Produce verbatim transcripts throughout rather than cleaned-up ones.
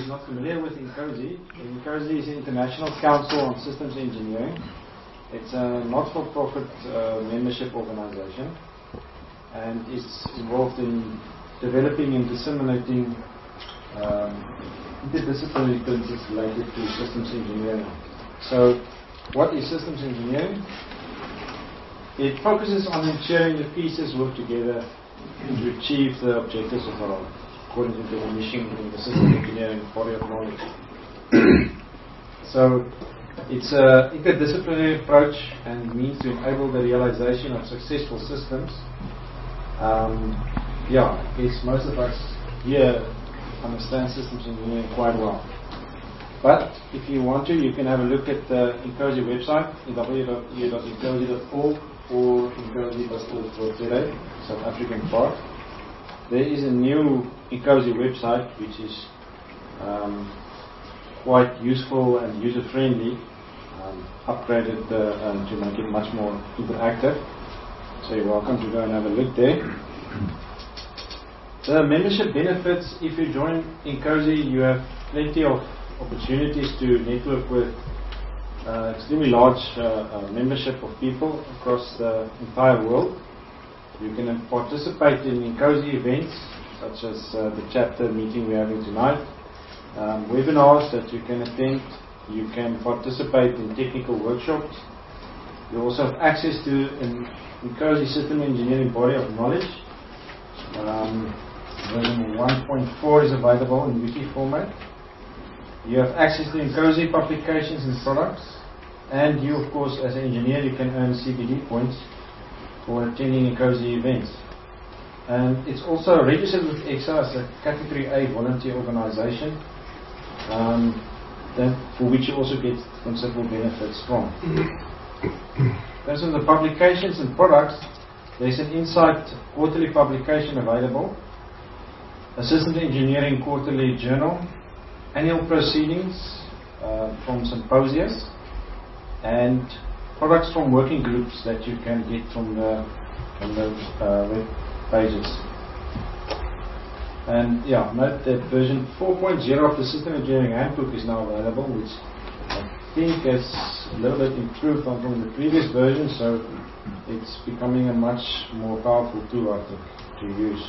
not familiar with INCOSE, INCOSE is the International Council on Systems Engineering. It's a not-for-profit uh, membership organization, and it's involved in developing and disseminating um, interdisciplinary principles related to systems engineering. So, what is systems engineering? It focuses on ensuring the pieces work together to achieve the objectives of our, according to the definition in the systems engineering body of knowledge. So, it's an interdisciplinary approach and means to enable the realization of successful systems. Um, yeah, I guess most of us here understand systems engineering quite well. But if you want to, you can have a look at the INCOSE website, w w w dot incose dot org or incose dot org dot z a, South African part. There is a new INCOSE website which is um, quite useful and user-friendly, um, upgraded uh, um, to make it much more interactive. So you're welcome to go and have a look there. The membership benefits: if you join INCOSE, you have plenty of opportunities to network with uh, extremely large uh, uh, membership of people across the entire world. You can participate in INCOSE events such as uh, the chapter meeting we're having tonight, um, webinars that you can attend. You can participate in technical workshops. You also have access to an INCOSE system engineering body of knowledge. Um, version one point four is available in wiki format. You have access to INCOSE publications and products, and you, of course, as an engineer, you can earn C B D points for attending INCOSE events. And it's also registered with EXA as a Category A volunteer organization, um, that, for which you also get considerable benefits from. In terms of the publications and products, there's an Insight quarterly publication available, a Systems Engineering quarterly journal, annual proceedings uh, from symposias, and products from working groups that you can get from the, from the uh, web pages. And yeah, note that version four point oh of the System Engineering Handbook is now available, which I think is a little bit improved on from the previous version, so it's becoming a much more powerful tool, I think, to use.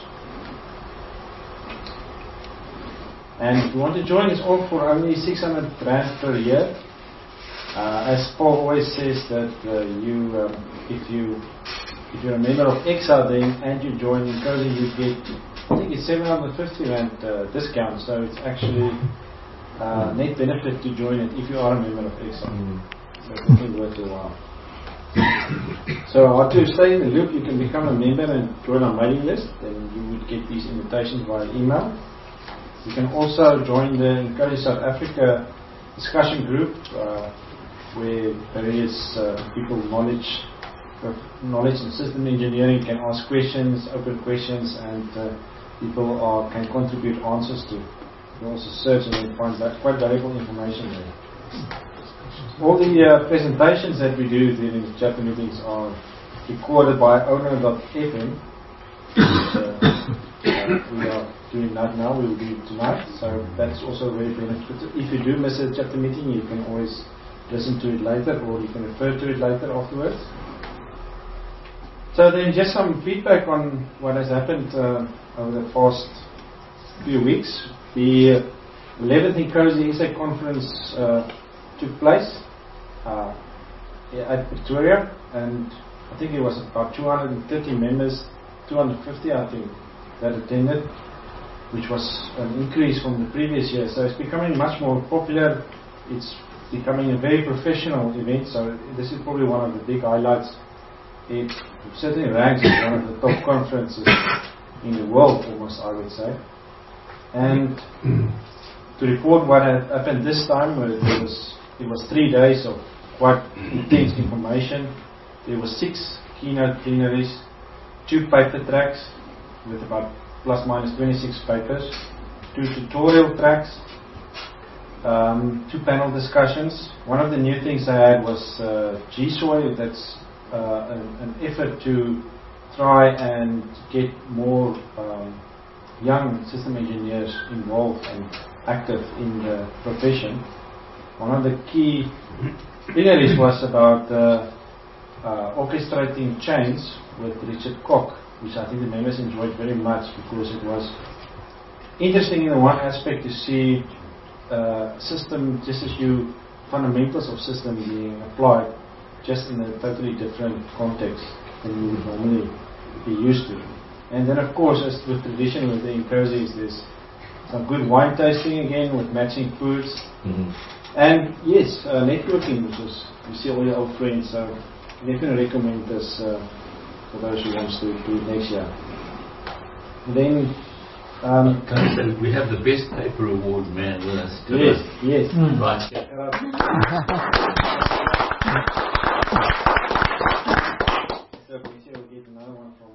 And if you want to join, it's all for only six hundred rand per year. Uh, as Paul always says that uh, you, um, if you, if you're a member of EXA then and you join INCOSE, you get, I think it's seven hundred fifty rand uh, discount. So it's actually uh, net benefit to join it if you are a member of EXA. Mm. So it's definitely worth your while. So how to stay in the loop? You can become a member and join our mailing list, and you would get these invitations via email. You can also join the INCOSE South Africa discussion group, uh, where various uh, people knowledge uh, knowledge in system engineering can ask questions, open questions, and uh, people are, can contribute answers to. You can also search and then find that quite valuable information there. All the uh, presentations that we do during the chapter meetings are recorded by owner dot f m. uh, uh, we are doing that now, we will do it tonight, so that's also very beneficial. If you do miss a chapter meeting, you can always listen to it later, or you can refer to it later afterwards. So then just some feedback on what has happened uh, over the past few weeks. The eleventh INCOSE E S A conference uh, took place uh, at Pretoria, and I think it was about two hundred thirty members, two hundred fifty I think, that attended, which was an increase from the previous year. So it's becoming much more popular. It's becoming a very professional event. So this is probably one of the big highlights. It certainly ranks as one of the top conferences in the world, almost, I would say. And to report what had happened this time, it was it was three days of quite intense information. There were six keynote plenaries, two paper tracks with about plus minus twenty-six papers, two tutorial tracks, um, two panel discussions. One of the new things I had was uh, G S O I, that's uh, an, an effort to try and get more um, young system engineers involved and active in the profession. One of the key theories was about uh, uh, orchestrating change with Richard Koch, which I think the members enjoyed very much because it was interesting in one aspect to see uh, system, just as you, fundamentals of system being applied just in a totally different context than you would normally be used to. And then of course, as with tradition with the Incosies, there's some good wine tasting again with matching foods. Mm-hmm. And yes, uh, networking, which is, you see all your old friends, so definitely recommend this uh, for those who want to do it next year. And then, um, Can I say, we have the best paper award man with us today. Yes, yes. Mm. Right. Uh, so we'll get another one from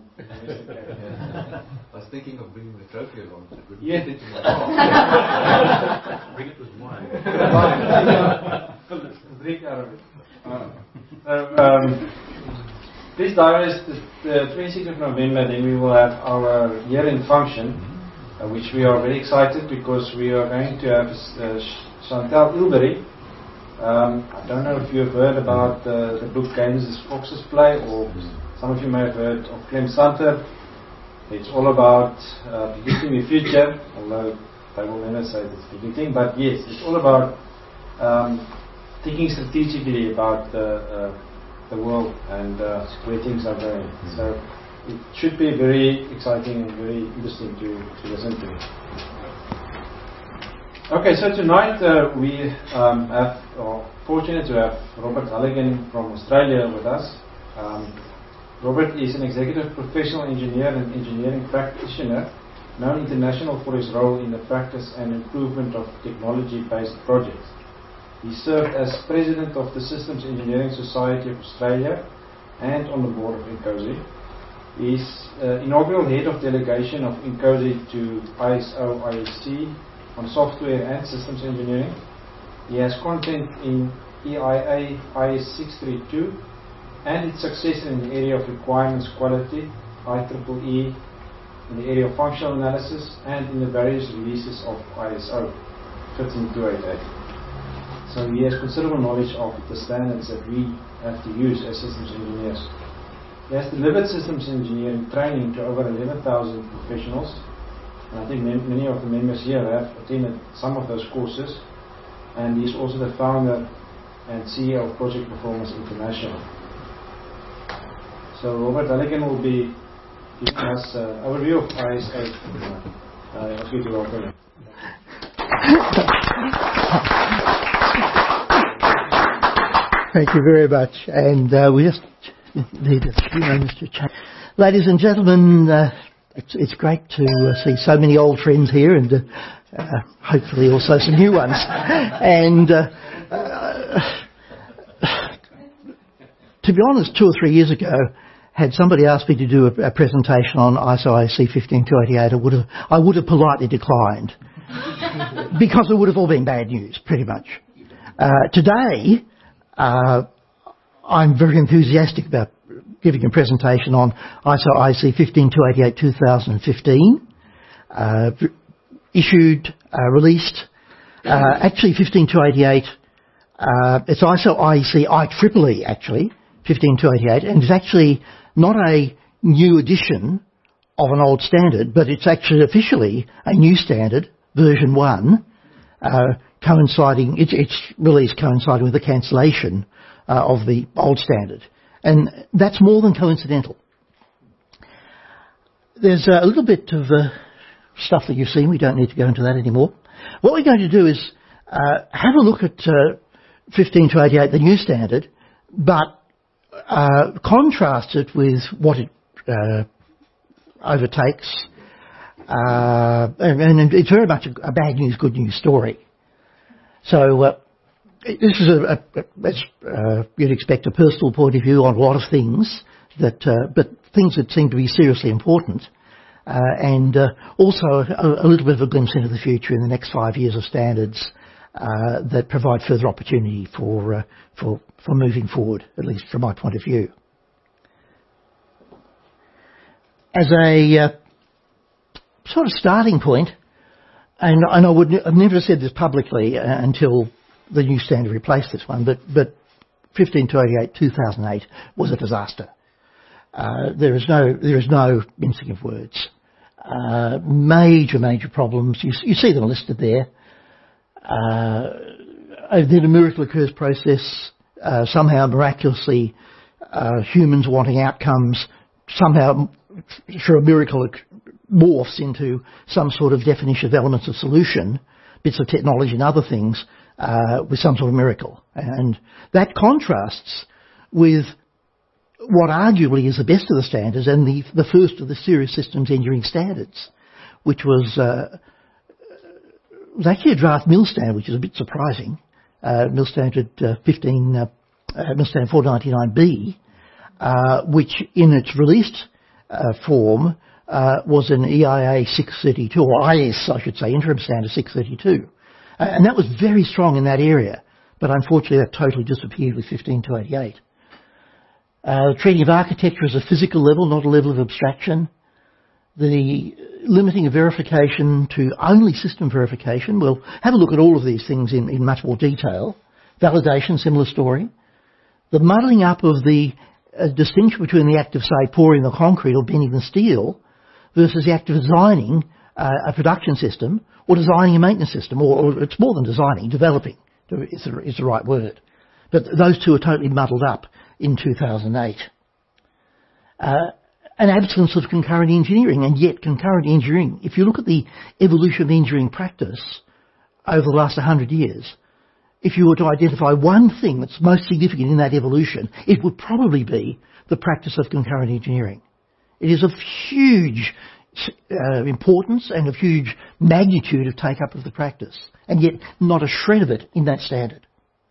I was thinking of bringing the trophy along. So it would yeah. fit into my car. Bring it with wine. Drink out of it. Uh, so, um, this diary is the, the twenty-sixth of November, then we will have our year-end function, uh, which we are very excited because we are going to have uh, Chantal Ilbery. Um, I don't know if you have heard about uh, the book Games as Foxes Play, or some of you may have heard of Clem Santer. It's all about uh, predicting the future, although I will never say it's predicting, but yes, it's all about um, thinking strategically about the, uh, the world and uh, where things are going. Mm-hmm. So it should be very exciting and very interesting to, to listen to. Okay, so tonight uh, we um, have, are fortunate to have Robert Halligan from Australia with us. Um, Robert is an executive professional engineer and engineering practitioner, known international for his role in the practice and improvement of technology-based projects. He served as president of the Systems Engineering Society of Australia and on the board of Incosi. He is uh, inaugural head of delegation of Incosi to I S O I E C on software and systems engineering. He has content in E I A I S six thirty-two and its successor in the area of requirements quality, I triple E, in the area of functional analysis, and in the various releases of I S O fifteen two eighty-eight. So he has considerable knowledge of the standards that we have to use as systems engineers. He has delivered systems engineering training to over eleven thousand professionals, and I think many of the members here have attended some of those courses, and he is also the founder and C E O of Project Performance International. So Robert Halligan will be giving us an uh, overview of I S A. I ask you to welcome him. Thank you very much. And uh, we just need a few moments to chat. Ladies and gentlemen, uh, it's, it's great to uh, see so many old friends here, and uh, uh, hopefully also some new ones. And uh, uh, to be honest, two or three years ago, had somebody asked me to do a, a presentation on I S O I E C fifteen two eighty-eight, I would have, I would have politely declined because it would have all been bad news, pretty much. Uh, today, uh, I'm very enthusiastic about giving a presentation on I S O I E C fifteen two eighty-eight two thousand fifteen, uh, issued, uh, released, uh, actually fifteen two eighty-eight, uh, it's I S O I E C I triple E actually, fifteen two eighty-eight, and it's actually not a new edition of an old standard, but it's actually officially a new standard, version one, uh, coinciding, its, its release coinciding with the cancellation uh, of the old standard. And that's more than coincidental. There's a little bit of uh, stuff that you've seen. We don't need to go into that anymore. What we're going to do is uh, have a look at uh, fifteen two eighty-eight, the new standard, but uh, contrast it with what it uh, overtakes. Uh, and, and it's very much a, a bad news, good news story. So uh, this is, a, a, a, as uh, you'd expect, a personal point of view on a lot of things, that, uh, but things that seem to be seriously important, uh, and uh, also a, a little bit of a glimpse into the future in the next five years of standards uh, that provide further opportunity for, uh, for, for moving forward, at least from my point of view. As a uh, sort of starting point, and, and I would ne- I've never said this publicly uh, until the new standard replaced this one, but, but fifteen two eighty-eight two thousand eight was a disaster. Uh, there is no there is no mincing of words. Uh, major major problems. You, you see them listed there. Uh, then a miracle occurs process. Uh, somehow miraculously, uh, humans wanting outcomes somehow through a miracle morphs into some sort of definition of elements of solution, bits of technology and other things, uh, with some sort of miracle. And that contrasts with what arguably is the best of the standards and the, the first of the serious systems engineering standards, which was, uh, was actually a draft mill standard, which is a bit surprising. Uh, mill standard uh, fifteen, uh, uh, mill standard four ninety-nine B, uh, which in its released uh, form uh, was an E I A six thirty-two, or I S I should say, interim standard six thirty-two. Uh, and that was very strong in that area, but unfortunately that totally disappeared with fifteen two eighty-eight. Uh, treating of architecture as a physical level, not a level of abstraction. The limiting of verification to only system verification. We'll have a look at all of these things in, in much more detail. Validation, similar story. The muddling up of the uh, distinction between the act of, say, pouring the concrete or bending the steel versus the act of designing uh, a production system or designing a maintenance system, or, or it's more than designing, developing is the, is the right word. But those two are totally muddled up in two thousand eight. Uh, an absence of concurrent engineering, and yet concurrent engineering, if you look at the evolution of engineering practice over the last one hundred years, if you were to identify one thing that's most significant in that evolution, it would probably be the practice of concurrent engineering. It is of huge uh, importance and of huge magnitude of take-up of the practice, and yet not a shred of it in that standard.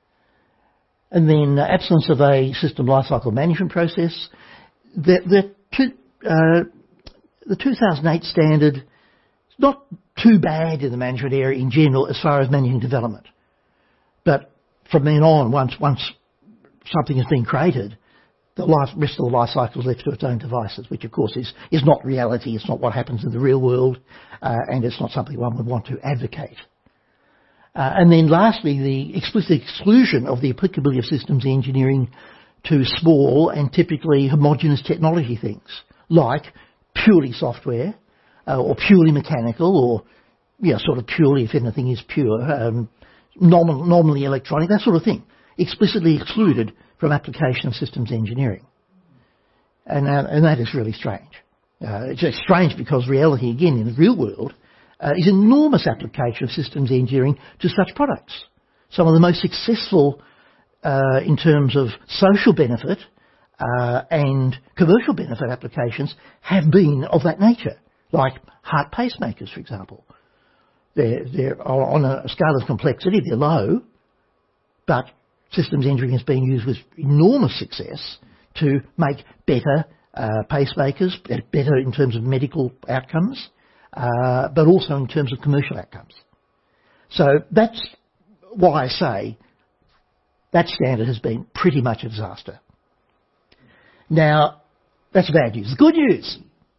And then uh, absence of a system lifecycle management process. The, the, two, uh, the two thousand eight standard is not too bad in the management area in general as far as managing development. But from then on, once once something has been created, the life, rest of the life cycle is left to its own devices, which of course is, is not reality. It's not what happens in the real world, uh, and it's not something one would want to advocate. Uh, and then lastly, the explicit exclusion of the applicability of systems engineering to small and typically homogeneous technology things, like purely software, uh, or purely mechanical, or yeah, sort of purely, if anything is pure, um, normal, normally electronic, that sort of thing, explicitly excluded from application of systems engineering. And, uh, and that is really strange. Uh, it's just strange because reality, again, in the real world, Uh, is enormous application of systems engineering to such products. Some of the most successful uh, in terms of social benefit uh, and commercial benefit applications have been of that nature, like heart pacemakers, for example. They're, they're on a scale of complexity, they're low, but systems engineering has been used with enormous success to make better uh, pacemakers, better in terms of medical outcomes, Uh, but also in terms of commercial outcomes. So that's why I say that standard has been pretty much a disaster. Now, that's bad news. The good news,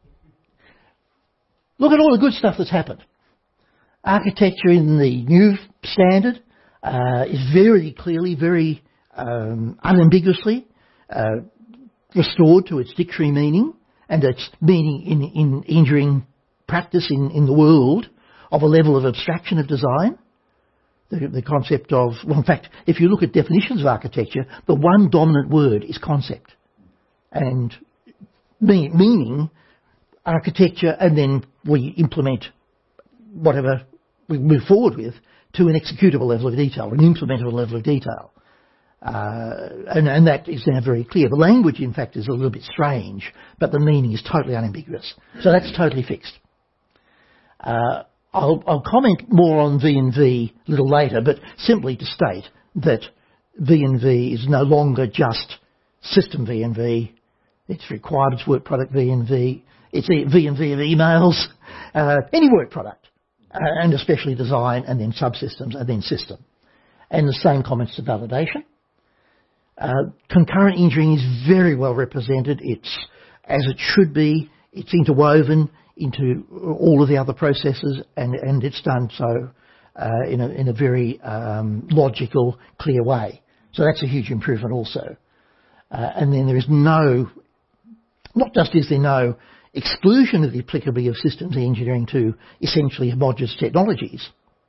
look at all the good stuff that's happened. Architecture in the new standard uh, is very clearly, very um, unambiguously uh, restored to its dictionary meaning and its meaning in, in engineering practice in, in the world of a level of abstraction of design. The, the concept of, well, in fact, if you look at definitions of architecture, the one dominant word is concept. And mean, meaning architecture, and then we implement whatever we move forward with to an executable level of detail, an implementable level of detail. Uh, and, and that is now very clear. The language, in fact, is a little bit strange, but the meaning is totally unambiguous. So that's totally fixed. Uh, I'll, I'll comment more on V and V a little later, but simply to state that V and V is no longer just system V and V. It's requirements work product V and V. It's V and V of emails, uh, any work product, uh, and especially design, and then subsystems, and then system. And the same comments to validation. Uh, concurrent engineering is very well represented. It's as it should be. It's interwoven into all of the other processes, and, and it's done so uh, in, a, in a very um, logical, clear way. So that's a huge improvement also. Uh, and then there is no, not just is there no exclusion of the applicability of systems engineering to essentially homogeneous technologies,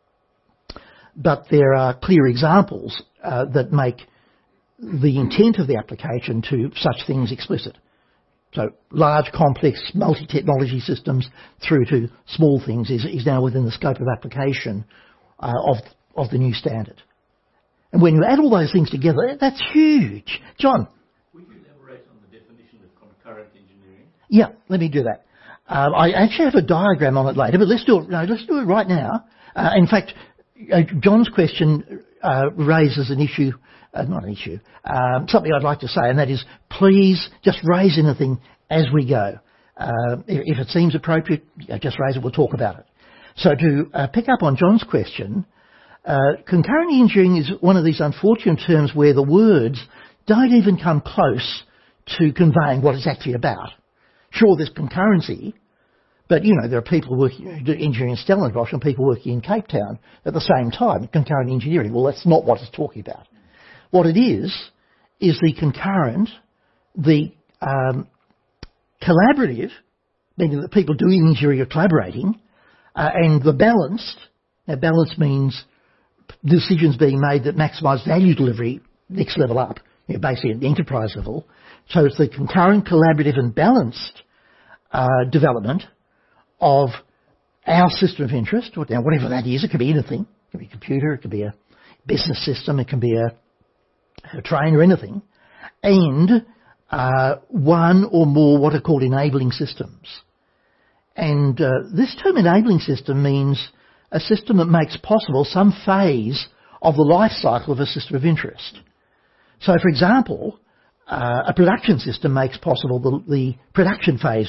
but there are clear examples uh, that make the intent of the application to such things explicit. So large, complex, multi-technology systems through to small things is, is now within the scope of application uh, of, of the new standard. And when you add all those things together, that's huge. John? Would you elaborate on the definition of concurrent engineering? Yeah, let me do that. Um, I actually have a diagram on it later, but let's do it, no, let's do it right now. Uh, in fact, uh, John's question uh, raises an issue, uh, not an issue, um, something I'd like to say, and that is please just raise anything as we go. Uh, if, if it seems appropriate, you know, just raise it, we'll talk about it. So to uh, pick up on John's question, uh, concurrent engineering is one of these unfortunate terms where the words don't even come close to conveying what it's actually about. Sure, there's concurrency, but, you know, there are people working engineering in Stellenbosch and people working in Cape Town at the same time, concurrent engineering. Well, that's not what it's talking about. What it is, is the concurrent, the um, collaborative, meaning that people doing engineering are collaborating, uh, and the balanced. Now, balance means decisions being made that maximise value delivery next level up, you know, basically at the enterprise level. So it's the concurrent, collaborative and balanced uh, development of our system of interest, now whatever that is. It could be anything. It could be a computer, it could be a business system, it can be a, a train or anything. And uh, one or more what are called enabling systems. And uh, this term enabling system means a system that makes possible some phase of the life cycle of a system of interest. So, for example, uh, a production system makes possible the, the production phase,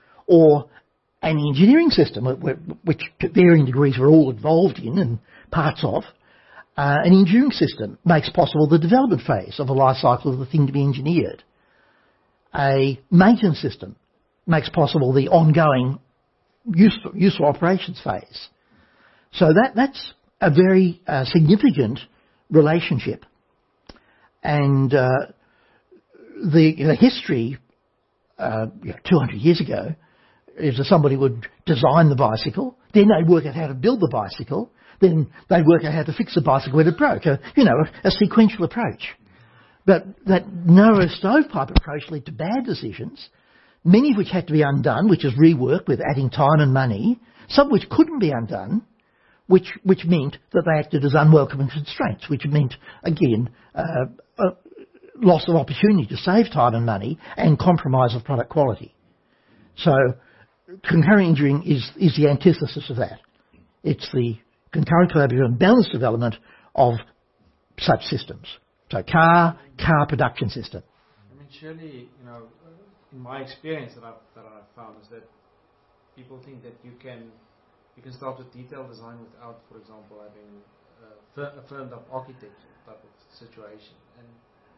or an engineering system, which to varying degrees we're all involved in and parts of. Uh, an engineering system makes possible the development phase of a life cycle of the thing to be engineered. A maintenance system makes possible the ongoing useful, useful operations phase. So that, that's a very uh, significant relationship. And uh, the, the history, uh, you know, two hundred years ago, is that somebody would design the bicycle, then they'd work out how to build the bicycle, then they'd work out how to fix the bicycle when it broke. A, you know, a, a sequential approach. But that narrow stovepipe approach led to bad decisions, many of which had to be undone, which is rework with adding time and money, some which couldn't be undone, which which meant that they acted as unwelcome constraints, which meant, again, uh, a loss of opportunity to save time and money and compromise of product quality. So concurrent engineering is, is the antithesis of that. It's the concurrent, collaborative and balanced development of such systems. So car, car production system. I mean, surely, you know, in my experience that I've, that I've found is that people think that you can you can start with detailed design without, for example, having uh, a firmed up architecture type of situation. And,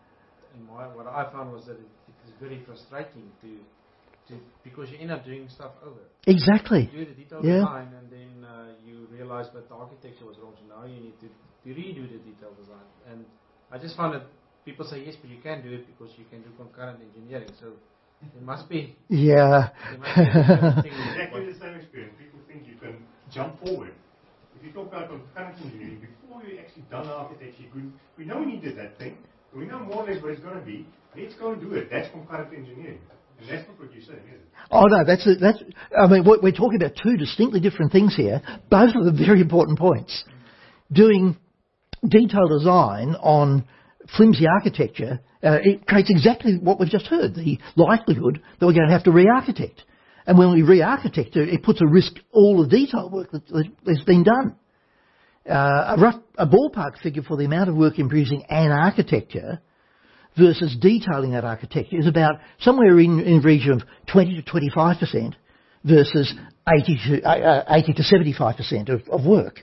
and my, what I found was that it, it is very frustrating to To, because you end up doing stuff over. Exactly. You do the detailed yeah. design and then uh, you realize that the architecture was wrong, so now you need to, to redo the detailed design. And I just found that people say, yes, but you can do it because you can do concurrent engineering. So it must be... Yeah. Must be exactly the same experience. People think you can jump forward. If you talk about concurrent engineering, before you actually done the architecture, you could, we know we needed that thing. We know more or less what it's going to be. Let's go and do it. That's concurrent engineering. And that's not what you're saying, is it? Oh no, that's a, that's. I mean, we're talking about two distinctly different things here. Both of them very important points. Doing detailed design on flimsy architecture, uh, it creates exactly what we've just heard: the likelihood that we're going to have to re-architect. And when we re-architect, it puts at risk all the detail work that, that's been done. Uh, a rough, a ballpark figure for the amount of work in producing an architecture versus detailing that architecture is about somewhere in, in the region of twenty to twenty-five percent versus eighty to, uh, eighty to seventy-five percent of, of work.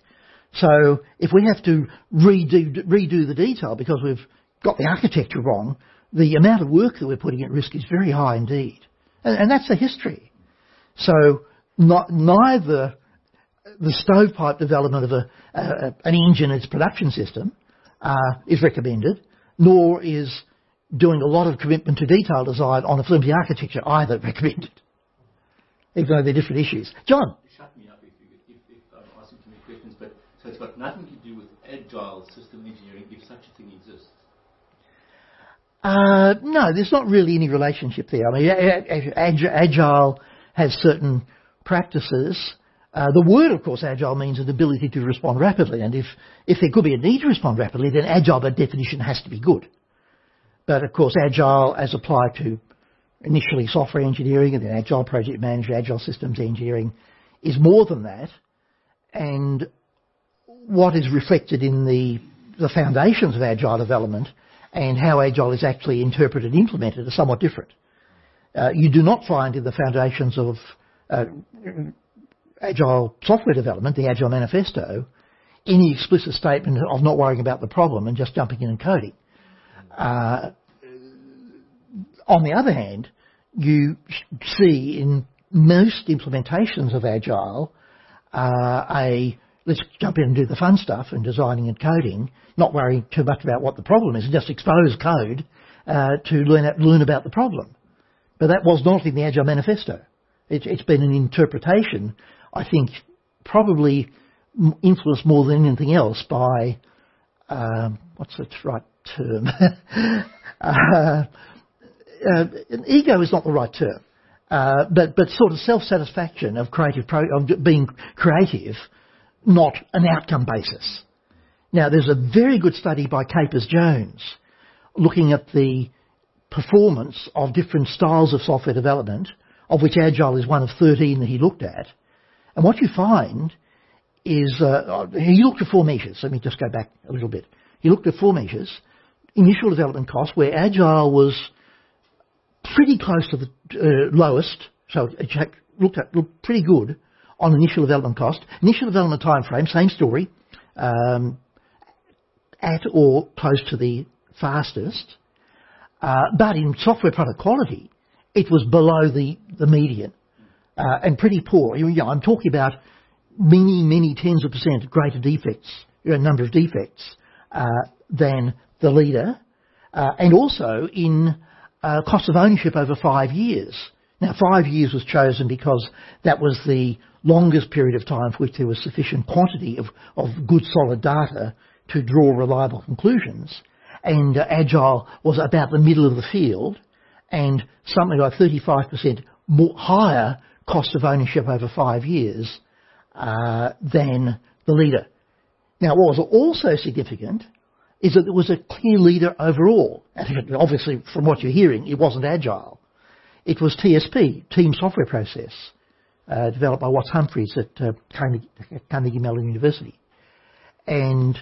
So if we have to redo, redo the detail because we've got the architecture wrong, the amount of work that we're putting at risk is very high indeed. And, and that's the history. So not, neither the stovepipe development of a, uh, an engine and its production system uh, is recommended, nor is doing a lot of commitment to detail design on a flimsy architecture either recommended, even though they're different issues. John? Shut me up if, you, if, if I'm asking too many questions, but so it's got nothing to do with agile system engineering, if such a thing exists. Uh, no, there's not really any relationship there. I mean, agile has certain practices. Uh, the word, of course, agile means an ability to respond rapidly, and if, if there could be a need to respond rapidly, then agile by definition has to be good. But of course, agile as applied to initially software engineering and then agile project management, agile systems engineering is more than that. And what is reflected in the, the foundations of agile development and how agile is actually interpreted and implemented are somewhat different. Uh, you do not find in the foundations of uh, agile software development, the Agile Manifesto, any explicit statement of not worrying about the problem and just jumping in and coding. Uh, on the other hand, you see in most implementations of Agile uh, a let's jump in and do the fun stuff and designing and coding, not worrying too much about what the problem is, and just expose code uh, to learn, learn about the problem. But that was not in the Agile Manifesto. It, it's been an interpretation, I think, probably influenced more than anything else by, um, what's the right term? uh, uh, ego is not the right term, uh, but but sort of self-satisfaction of creative pro- of being creative, not an outcome basis. Now, there's a very good study by Capers-Jones looking at the performance of different styles of software development, of which Agile is one of thirteen that he looked at. And what you find is, uh, he looked at four measures. Let me just go back a little bit. He looked at four measures. Initial development cost, where Agile was pretty close to the uh, lowest, so it looked at looked pretty good on initial development cost. Initial development time frame, same story, um, at or close to the fastest. Uh, but in software product quality, it was below the, the median uh, and pretty poor. You know, I'm talking about many, many tens of percent greater defects, you know, number of defects uh, than the leader, uh, and also in uh, cost of ownership over five years. Now, five years was chosen because that was the longest period of time for which there was sufficient quantity of, of good solid data to draw reliable conclusions. And uh, Agile was about the middle of the field, and something like thirty-five percent more higher cost of ownership over five years uh, than the leader. Now, what was also significant is that there was a clear leader overall. And obviously, from what you're hearing, it wasn't Agile. It was T S P, Team Software Process, uh, developed by Watts Humphries at uh, Carnegie, Carnegie Mellon University. And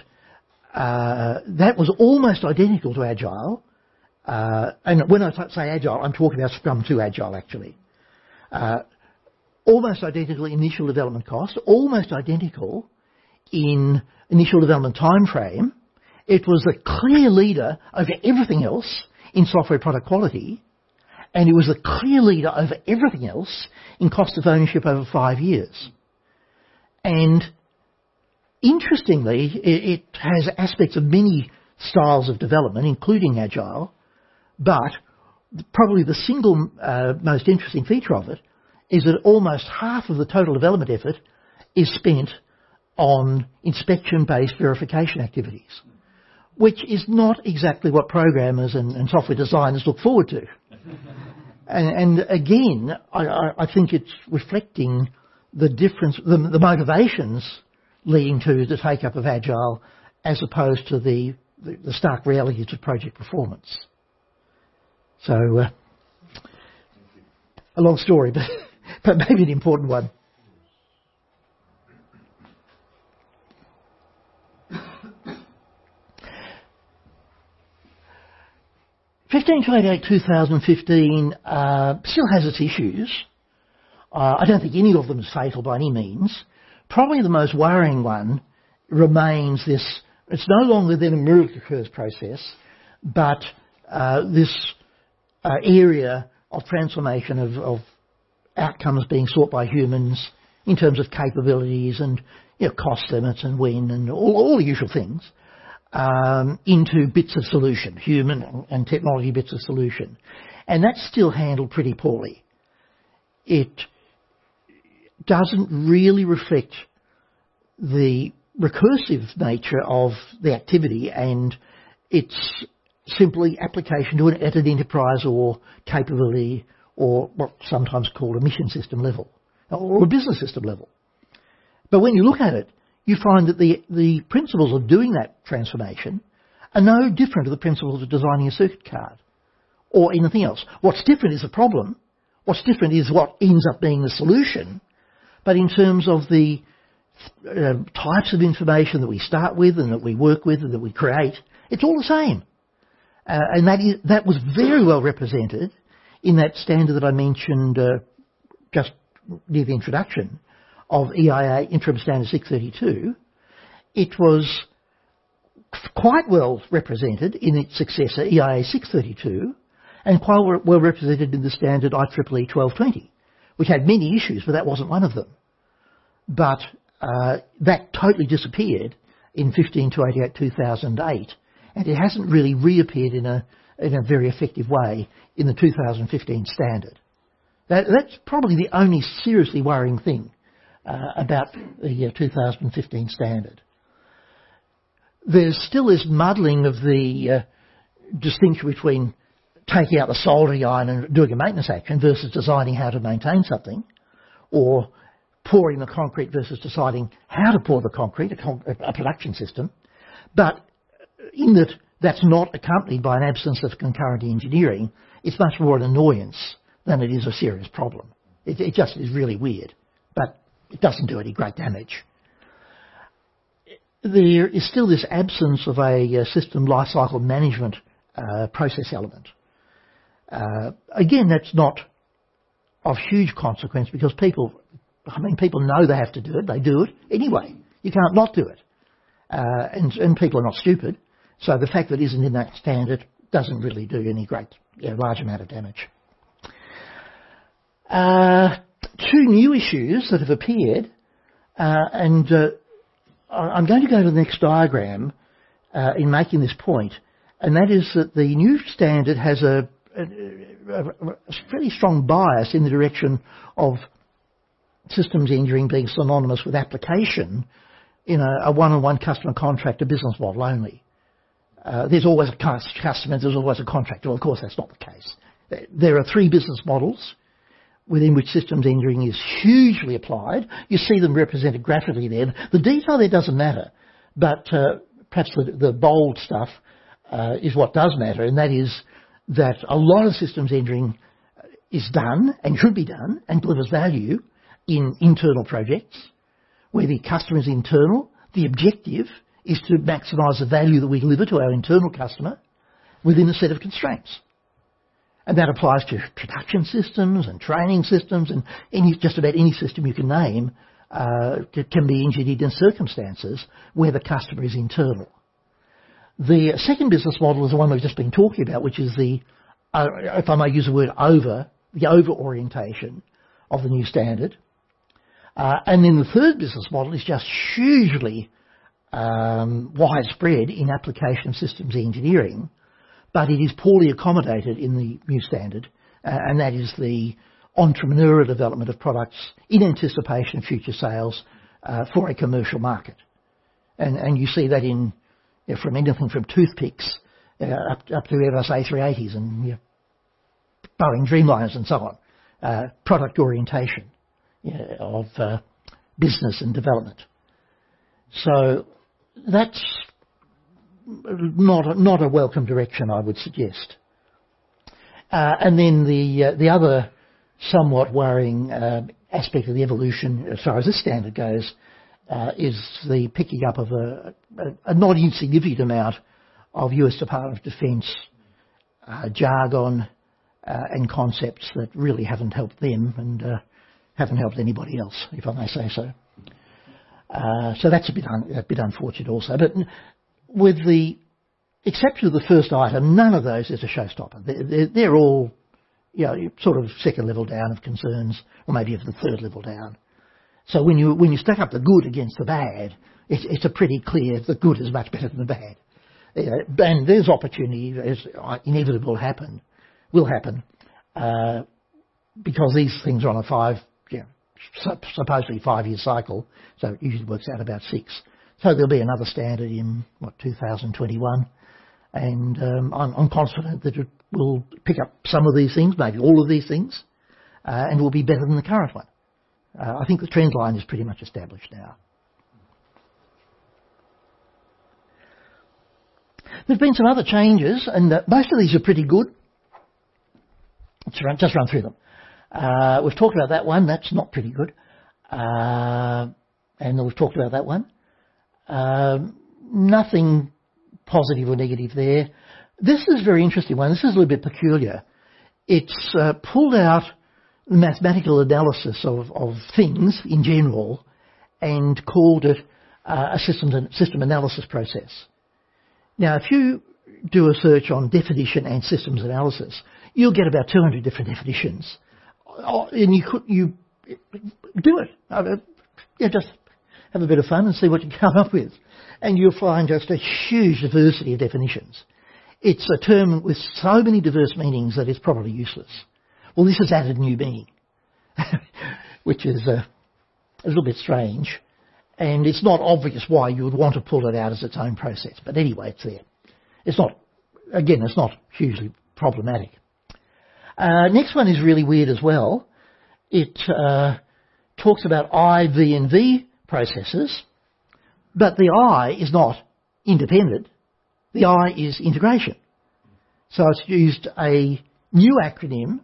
uh, that was almost identical to Agile. Uh, and when I say Agile, I'm talking about Scrum two Agile, actually. Uh, almost identical initial development cost, almost identical in initial development time frame. It was a clear leader over everything else in software product quality, and it was a clear leader over everything else in cost of ownership over five years. And interestingly, it, it has aspects of many styles of development, including Agile, but probably the single uh, most interesting feature of it is that almost half of the total development effort is spent on inspection-based verification activities, which is not exactly what programmers and, and software designers look forward to. and, and again, I, I think it's reflecting the difference, the, the motivations leading to the take-up of Agile as opposed to the, the, the stark realities of project performance. So, uh, a long story, but, but maybe an important one. fifteen twenty-eight two thousand fifteen uh, still has its issues. Uh, I don't think any of them is fatal by any means. Probably the most worrying one remains this, it's no longer then a miracle curves process, but uh, this uh, area of transformation of, of outcomes being sought by humans in terms of capabilities and, you know, cost limits and when and all, all the usual things, um, into bits of solution, human and technology bits of solution. And that's still handled pretty poorly. It doesn't really reflect the recursive nature of the activity, and it's simply application to an, at an enterprise or capability or what's sometimes called a mission system level or a business system level. But when you look at it, you find that the, the principles of doing that transformation are no different to the principles of designing a circuit card or anything else. What's different is the problem. What's different is what ends up being the solution. But in terms of the uh, types of information that we start with and that we work with and that we create, it's all the same. Uh, and that is that was very well represented in that standard that I mentioned uh, just near the introduction of E I A Interim Standard six thirty-two. It was quite well represented in its successor E I A six thirty-two, and quite well represented in the standard I triple E twelve twenty, which had many issues, but that wasn't one of them. But uh, that totally disappeared in fifteen two eighty-eight two thousand eight, and it hasn't really reappeared in a in a very effective way in the two thousand fifteen standard. That, that's probably the only seriously worrying thing uh, about the uh, two thousand fifteen standard. There's still this muddling of the uh, distinction between taking out the soldering iron and doing a maintenance action versus deciding how to maintain something, or pouring the concrete versus deciding how to pour the concrete, a, con- a production system. But in that that's not accompanied by an absence of concurrent engineering, it's much more an annoyance than it is a serious problem. It, it just is really weird, but it doesn't do any great damage. There is still this absence of a, a system lifecycle management uh, process element. Uh, again, that's not of huge consequence because people, I mean, people know they have to do it. They do it anyway. You can't not do it. Uh, and, and people are not stupid. So the fact that it isn't in that standard doesn't really do any great, you know, large amount of damage. Uh, two new issues that have appeared, uh, and uh, I'm going to go to the next diagram uh, in making this point, and that is that the new standard has a, a, a, a fairly strong bias in the direction of systems engineering being synonymous with application in a, a one-on-one customer contractor business model only. Uh, there's always a customer, there's always a contractor. Well, of course, that's not the case. There are three business models within which systems engineering is hugely applied. You see them represented graphically there. The detail there doesn't matter, but uh, perhaps the, the bold stuff uh, is what does matter, and that is that a lot of systems engineering is done and should be done and delivers value in internal projects where the customer is internal. The objective is to maximise the value that we deliver to our internal customer within a set of constraints. And that applies to production systems and training systems and any, just about any system you can name uh, can be engineered in circumstances where the customer is internal. The second business model is the one we've just been talking about, which is the, uh, if I may use the word over, the over-orientation of the new standard. Uh, and then the third business model is just hugely um, widespread in application systems engineering, but it is poorly accommodated in the new standard, uh, and that is the entrepreneurial development of products in anticipation of future sales uh, for a commercial market. And, and you see that in you know, from anything from toothpicks uh, up, up to Airbus A three eighties and you know, Boeing Dreamliners and so on. Uh, product orientation you know, of uh, business and development. So that's not a, not a welcome direction, I would suggest. Uh, and then the uh, the other somewhat worrying uh, aspect of the evolution, as far as this standard goes, uh, is the picking up of a, a, a not insignificant amount of U S Department of Defence uh, jargon uh, and concepts that really haven't helped them and uh, haven't helped anybody else, if I may say so. Uh, so that's a bit un- a bit unfortunate also. But with the exception of the first item, none of those is a showstopper. They're, they're, they're all you know, sort of second level down of concerns, or maybe even the third level down. So when you when you stack up the good against the bad, it's, it's a pretty clear the good is much better than the bad. You know, and there's opportunity, as inevitable will happen, will happen, uh, because these things are on a five, you know, supposedly five-year cycle, so it usually works out about six. So there'll be another standard in, what, two thousand twenty-one, and um, I'm, I'm confident that it will pick up some of these things, maybe all of these things, uh, and will be better than the current one. Uh, I think the trend line is pretty much established now. There's been some other changes, and uh, most of these are pretty good. Let's run, just run through them. Uh, we've talked about that one. That's not pretty good. Uh, and we've talked about that one. Uh, nothing positive or negative there. This is a very interesting one. This is a little bit peculiar. It's uh, pulled out the mathematical analysis of, of things in general and called it uh, a system, system analysis process. Now, if you do a search on definition and systems analysis, you'll get about two hundred different definitions. And you could, you do it. Uh, yeah, just have a bit of fun and see what you come up with. And you'll find just a huge diversity of definitions. It's a term with so many diverse meanings that it's probably useless. Well, this has added new meaning, which is uh, a little bit strange. And it's not obvious why you would want to pull it out as its own process. But anyway, it's there. It's not, again, it's not hugely problematic. Uh, next one is really weird as well. It uh, talks about I, V and V processes, but the I is not independent. The I is integration. So it's used a new acronym,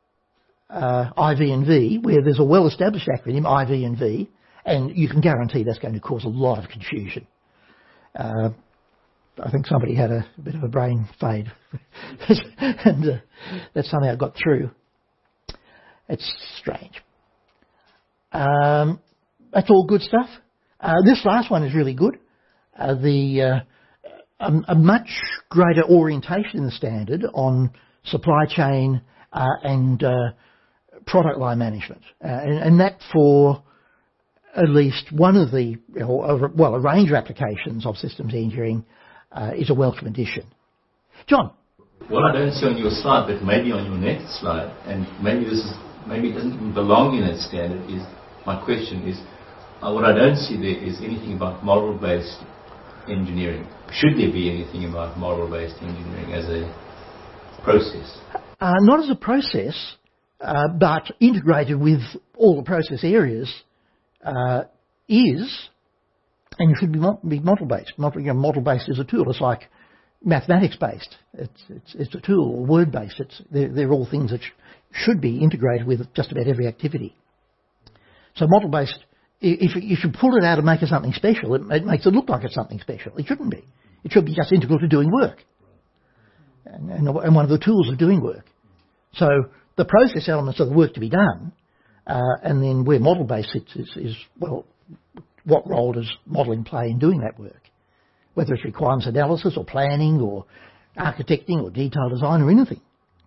uh, I, V and V, where there's a well-established acronym, I, V and V, and you can guarantee that's going to cause a lot of confusion. Uh, I think somebody had a, a bit of a brain fade and uh, that somehow got through. It's strange. Um, that's all good stuff. Uh, this last one is really good. Uh, the uh, a, a much greater orientation in the standard on supply chain uh, and uh, product line management, uh, and, and that for at least one of the, or, well, a range of applications of systems engineering uh, is a welcome addition. John? Well, I don't see on your slide, but maybe on your next slide, and maybe this is, maybe it doesn't even belong in that standard, is, my question is, uh, what I don't see there is anything about model-based engineering. Should there be anything about model-based engineering as a process? Uh, not as a process, uh, but integrated with all the process areas Uh, is, and should be, mo- be model-based. Model, you know, model-based is a tool. It's like mathematics-based. It's, it's, it's a tool, or word-based. It's, they're, they're all things that sh- should be integrated with just about every activity. So model-based, if, if you pull it out and make it something special, it, it makes it look like it's something special. It shouldn't be. It should be just integral to doing work, and, and, and one of the tools of doing work. So the process elements of the work to be done. Uh, and then where model-based sits is, is, well, what role does modelling play in doing that work? Whether it's requirements analysis or planning or architecting or detail design or anything.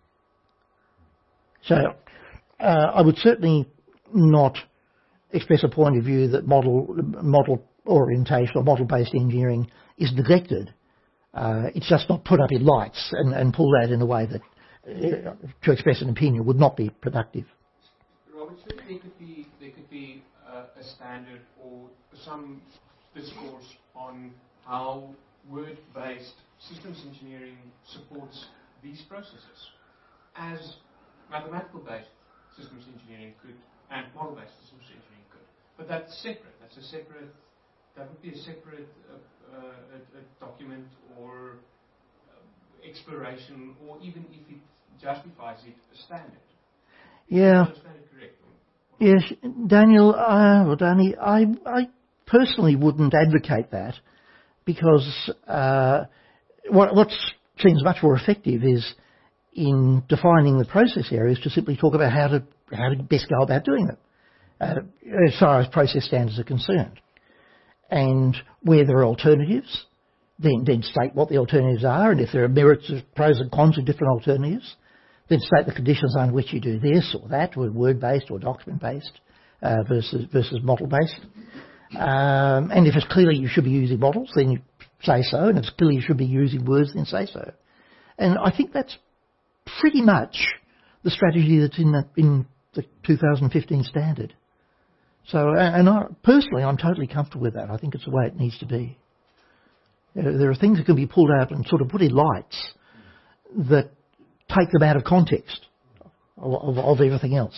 So uh, I would certainly not express a point of view that model, model orientation or model-based engineering is neglected. Uh, it's just not put up in lights and, and pulled out in a way that, uh, to express an opinion, would not be productive. Robert, there could be there could be uh, a standard or some discourse on how word-based systems engineering supports these processes, as mathematical-based systems engineering could, and model-based systems engineering could. But that's separate. That's a separate. That would be a separate uh, uh, a, a document or uh, exploration, or even if it justifies it, a standard. Yeah. Yes, Daniel, uh, well, Danny, I, I personally wouldn't advocate that because uh, what, what seems much more effective is in defining the process areas to simply talk about how to how to best go about doing it, uh, as far as process standards are concerned. And where there are alternatives, then, then state what the alternatives are, and if there are merits, pros and cons of different alternatives, then state the conditions under which you do this or that, or word-based or document-based uh, versus versus model-based. Um, and if it's clearly you should be using models, then you say so, and if it's clearly you should be using words, then say so. And I think that's pretty much the strategy that's in the, in the two thousand fifteen standard. So, and I, personally, I'm totally comfortable with that. I think it's the way it needs to be. There are things that can be pulled out and sort of put in lights that take them out of context of, of, of everything else.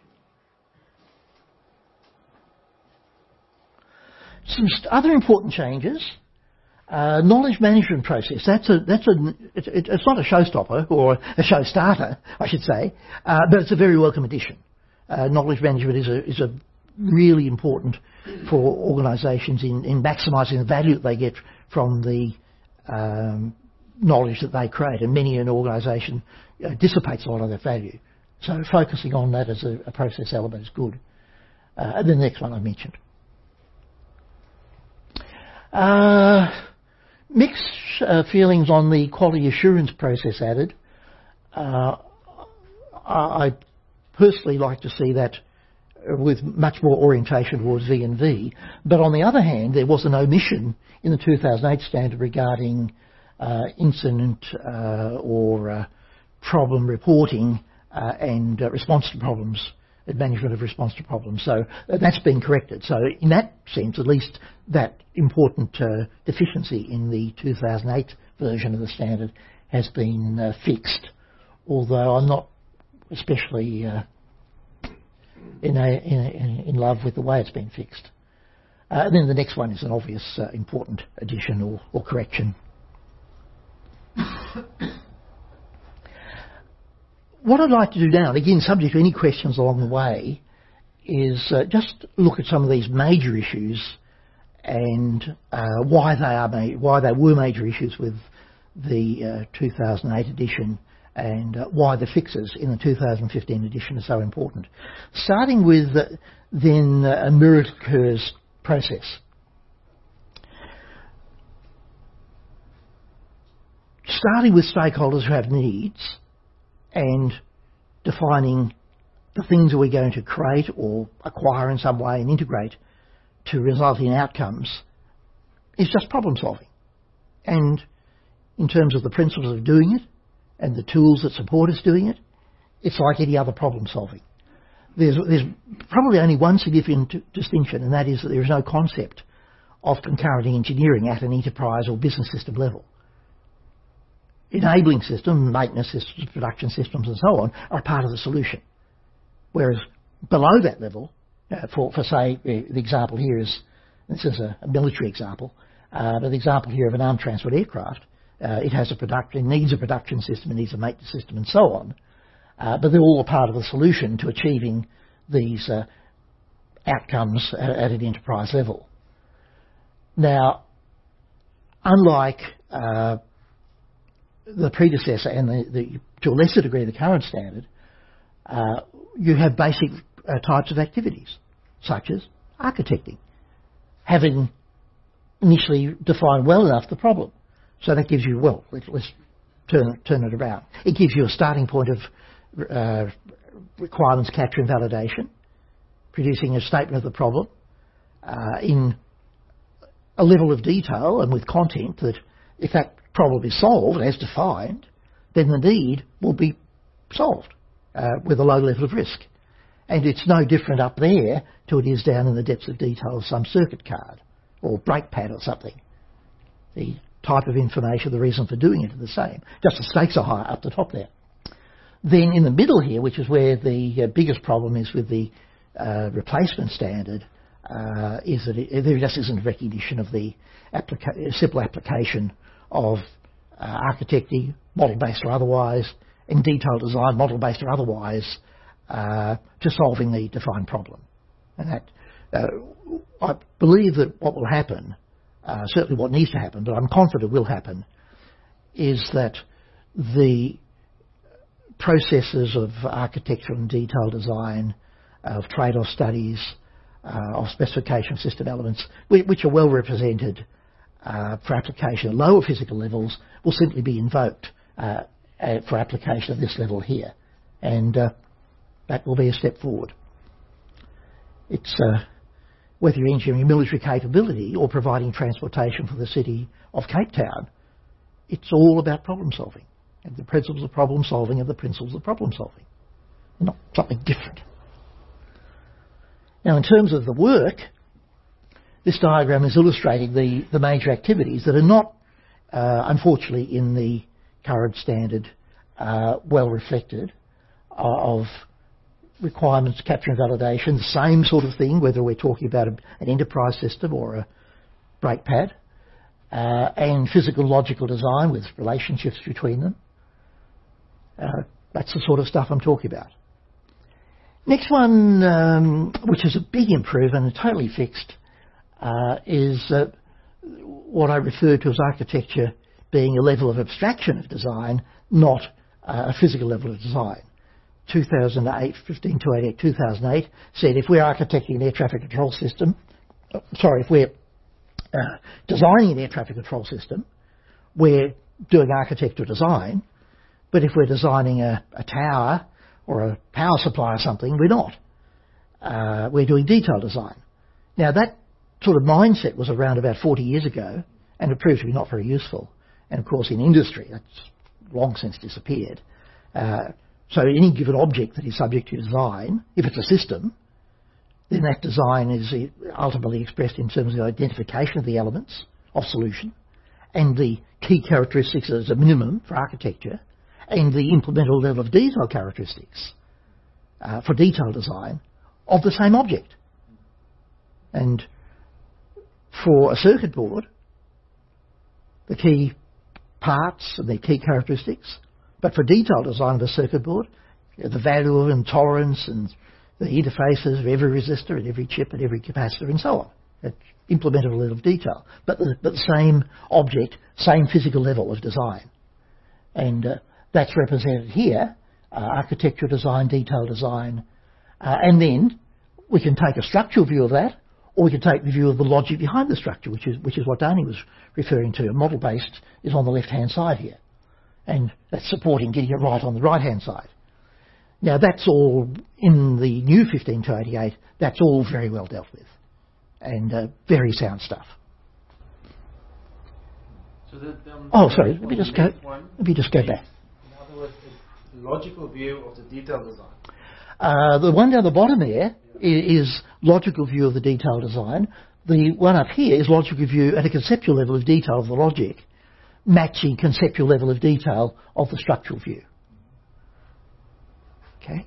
Some other important changes. Uh, knowledge management process. That's a that's a it's, it's not a showstopper or a show starter, I should say, uh, but it's a very welcome addition. Uh, knowledge management is a is a really important for organisations in, in maximising the value that they get from the um, knowledge that they create, and many an organisation uh, dissipates a lot of that value. So focusing on that as a, a process element is good. Uh, and then the next one I mentioned. Uh, mixed uh, feelings on the quality assurance process added. Uh, I personally like to see that with much more orientation towards V and V, but on the other hand, there was an omission in the two thousand eight standard regarding uh, incident uh, or uh, problem reporting uh, and uh, response to problems, management of response to problems. So uh, that's been corrected. So in that sense, at least that important uh, deficiency in the two thousand eight version of the standard has been uh, fixed, although I'm not especially uh, in, a, in, a, in love with the way it's been fixed. Uh, and then the next one is an obvious uh, important addition or, or correction. What I'd like to do now, and again subject to any questions along the way, is uh, just look at some of these major issues and uh, why they are ma- why they were major issues with the uh, two thousand eight edition, and uh, why the fixes in the two thousand fifteen edition are so important. Starting with uh, then uh, a merit occurs process. Starting with stakeholders who have needs and defining the things that we're going to create or acquire in some way and integrate to result in outcomes is just problem solving. And in terms of the principles of doing it and the tools that support us doing it, it's like any other problem solving. There's, there's probably only one significant distinction, and that is that there is no concept of concurrent engineering at an enterprise or business system level. Enabling systems, maintenance systems, production systems and so on are part of the solution. Whereas below that level, uh, for, for say, uh, the example here is, this is a, a military example, uh, but the example here of an armed transport aircraft, uh, it has a production, it needs a production system, it needs a maintenance system and so on, uh, but they're all a part of the solution to achieving these uh, outcomes at, at an enterprise level. Now, unlike uh, the predecessor and the, the, to a lesser degree the current standard, uh, you have basic uh, types of activities, such as architecting, having initially defined well enough the problem. So that gives you, well, let, let's turn, turn it around. It gives you a starting point of uh, requirements capture and validation, producing a statement of the problem uh, in a level of detail and with content that if that problem is solved as defined, then the need will be solved uh, with a low level of risk. And it's no different up there to it is down in the depths of detail of some circuit card or brake pad or something. The type of information, the reason for doing it are the same. Just the stakes are higher up the top there. Then in the middle here, which is where the uh, biggest problem is with the uh, replacement standard, uh, is that it, there just isn't recognition of the applica- simple application of uh, architecting, model-based or otherwise, and detailed design, model-based or otherwise, uh, to solving the defined problem. And that, uh, I believe that what will happen, uh, certainly what needs to happen, but I'm confident will happen, is that the processes of architectural and detailed design, of trade-off studies, uh, of specification system elements, which are well represented Uh, for application at lower physical levels, will simply be invoked uh, uh, for application at this level here. And uh, that will be a step forward. It's uh, whether you're engineering military capability or providing transportation for the city of Cape Town, it's all about problem solving. And the principles of problem solving are the principles of problem solving, not something different. Now, in terms of the work, this diagram is illustrating the, the major activities that are not, uh, unfortunately, in the current standard uh, well reflected of requirements, capture and validation, the same sort of thing, whether we're talking about a, an enterprise system or a brake pad, uh, and physical logical design with relationships between them. Uh, that's the sort of stuff I'm talking about. Next one, um, which is a big improvement and totally fixed, uh, is uh, what I refer to as architecture being a level of abstraction of design, not uh, a physical level of design. two thousand eight, fifteen two eighty-eight, two thousand eight said if we're architecting an air traffic control system, uh, sorry, if we're uh, designing an air traffic control system, we're doing architecture design, but if we're designing a, a tower or a power supply or something, we're not. Uh, we're doing detail design. Now that sort of mindset was around about forty years ago, and it proved to be not very useful. And of course in industry, that's long since disappeared. Uh, so any given object that is subject to design, if it's a system, then that design is ultimately expressed in terms of the identification of the elements of solution and the key characteristics as a minimum for architecture, and the implementable level of detail characteristics uh, for detail design of the same object. And for a circuit board, the key parts and their key characteristics, but for detail design of a circuit board, you know, the value of and tolerance and the interfaces of every resistor and every chip and every capacitor and so on. It's implementable level of detail, but the, but the same object, same physical level of design. And uh, that's represented here, uh, architecture design, detail design, uh, and then we can take a structural view of that, or we can take the view of the logic behind the structure, which is which is what Dani was referring to. Model-based is on the left-hand side here, and that's supporting getting it right on the right-hand side. Now that's all in the new fifteen two eighty-eight. That's all very well dealt with, and uh, very sound stuff. So the, um, oh, sorry. Let me just go. One, let me just go back. In other words, the logical view of the detail design. Uh, the one down the bottom there is, is logical view of the detail design. The one up here is logical view at a conceptual level of detail of the logic, matching conceptual level of detail of the structural view. Okay.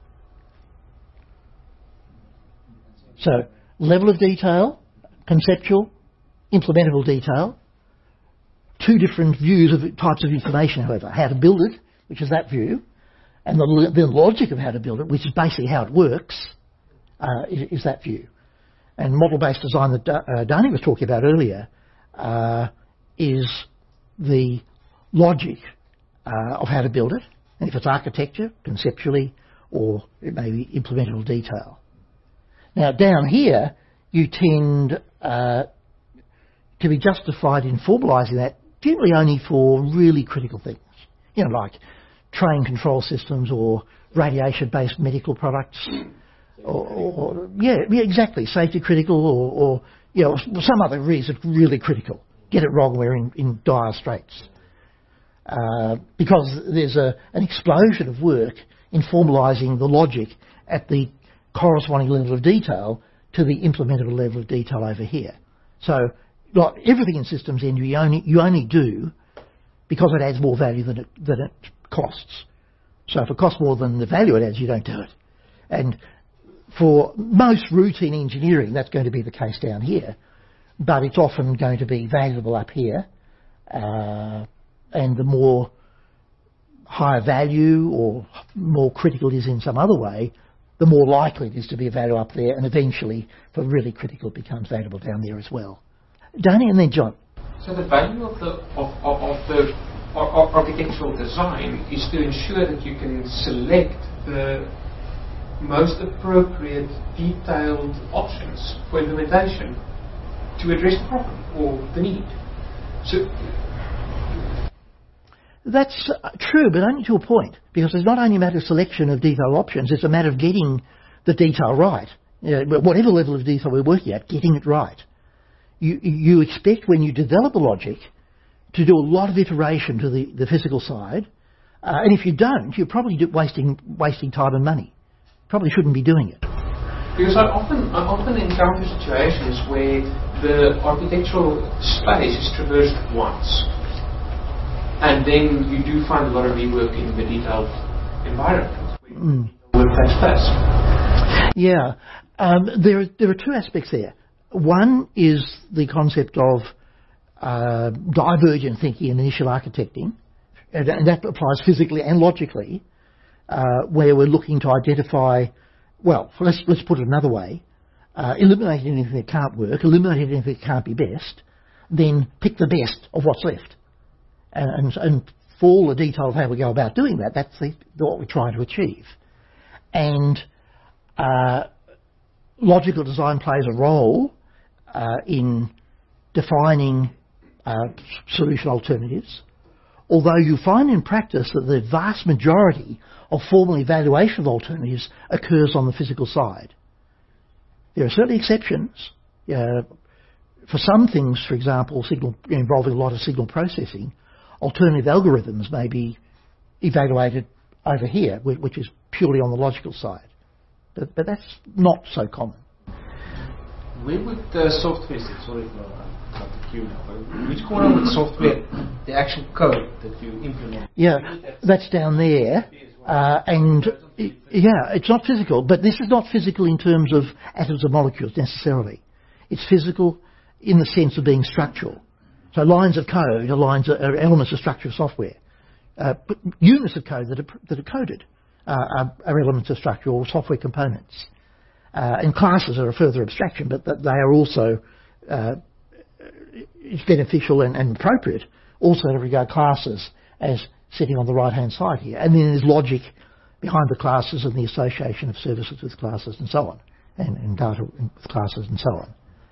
So level of detail, conceptual, implementable detail. Two different views of types of information, however. How to build it, which is that view, and the, the logic of how to build it, which is basically how it works, uh, is, is that view. And model-based design that uh, Dani was talking about earlier uh, is the logic uh, of how to build it, and if it's architecture, conceptually, or it may be implementable detail. Now down here, you tend uh, to be justified in formalising that generally only for really critical things, you know, like train control systems or radiation-based medical products, or, or yeah, yeah, exactly, safety critical, or, or you know, some other reason really critical. Get it wrong, we're in, in dire straits, uh, because there's a an explosion of work in formalising the logic at the corresponding level of detail to the implementable level of detail over here. So, like everything in systems end, you only you only do because it adds more value than it than it costs. So if it costs more than the value it adds, you don't do it. And for most routine engineering, that's going to be the case down here, but it's often going to be valuable up here. Uh, and the more higher value or more critical it is in some other way, the more likely it is to be a value up there, and eventually, for really critical, it becomes valuable down there as well. Dani and then John. So the value of the of, of, of the of architectural design is to ensure that you can select the most appropriate detailed options for implementation to address the problem or the need. So That's uh, true, but only to a point, because it's not only a matter of selection of detail options, it's a matter of getting the detail right. You know, whatever level of detail we're working at, getting it right. You, you expect when you develop a logic to do a lot of iteration to the, the physical side, uh, and if you don't, you're probably do wasting wasting time and money. Probably shouldn't be doing it. Because I often, I often encounter situations where the architectural space is traversed once, and then you do find a lot of rework in the detailed environment where Mm. work takes place. Yeah, um, there, there are two aspects there. One is the concept of uh, divergent thinking and initial architecting, and, and that applies physically and logically, uh, where we're looking to identify, well, let's, let's put it another way, uh, eliminate anything that can't work, eliminate anything that can't be best, then pick the best of what's left. And, and, and for all the detail of how we go about doing that, that's the, what we're trying to achieve. And uh, logical design plays a role uh, in defining uh, solution alternatives, although you find in practice that the vast majority of formal evaluation of alternatives occurs on the physical side. There are certainly exceptions. Uh, for some things, for example, signal, involving a lot of signal processing, alternative algorithms may be evaluated over here, which is purely on the logical side. But, but that's not so common. Where would the software sit? Sorry for uh, not the queue now. Which corner would software, the actual code that you implement? Yeah, that's down there. Uh, and it, yeah, it's not physical, but this is not physical in terms of atoms or molecules necessarily. It's physical in the sense of being structural. So lines of code are lines are elements of structure of software. Uh, but units of code that are, that are coded uh, are, are elements of structure or software components. Uh, and classes are a further abstraction, but that they are also uh, it's beneficial and, and appropriate also to regard classes as sitting on the right-hand side here. And then there's logic behind the classes and the association of services with classes and so on, and, and data with classes and so on.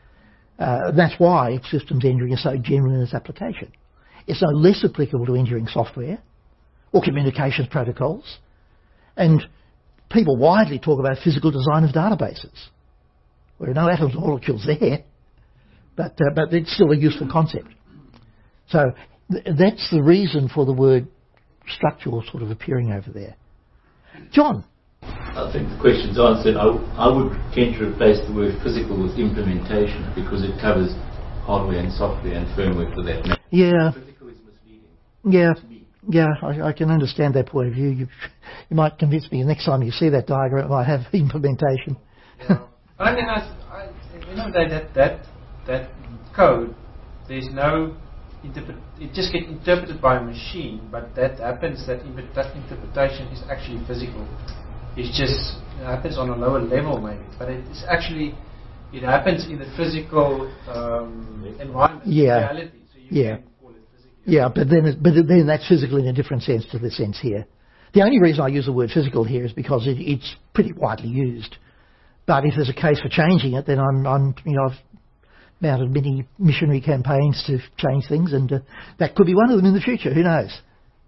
Uh, that's why systems engineering is so general in its application. It's no less applicable to engineering software or communications protocols. And people widely talk about physical design of databases. There are no atoms or molecules there, but, uh, but it's still a useful concept. So th that's the reason for the word structural sort of appearing over there. John? I think the question's answered. I, I would tend to replace the word physical with implementation because it covers hardware and software and firmware for that matter. Yeah. Physical is misleading. Yeah. Yeah, I, I can understand that point of view. You, you might convince me the next time you see that diagram it might have implementation. Yeah. But I mean, I, I, you know, that, that, that, that code, there's no interpret, it just gets interpreted by a machine, but that happens, that, that interpretation is actually physical. It's just, it happens on a lower level maybe, but it is actually, it happens in the physical um, environment, yeah. reality. So you yeah. can call it physical. Yeah, but then, it, but then that's physical in a different sense to the sense here. The only reason I use the word physical here is because it, it's pretty widely used. But if there's a case for changing it, then I'm, I'm you know, I've mounted many missionary campaigns to change things, and uh, that could be one of them in the future. Who knows?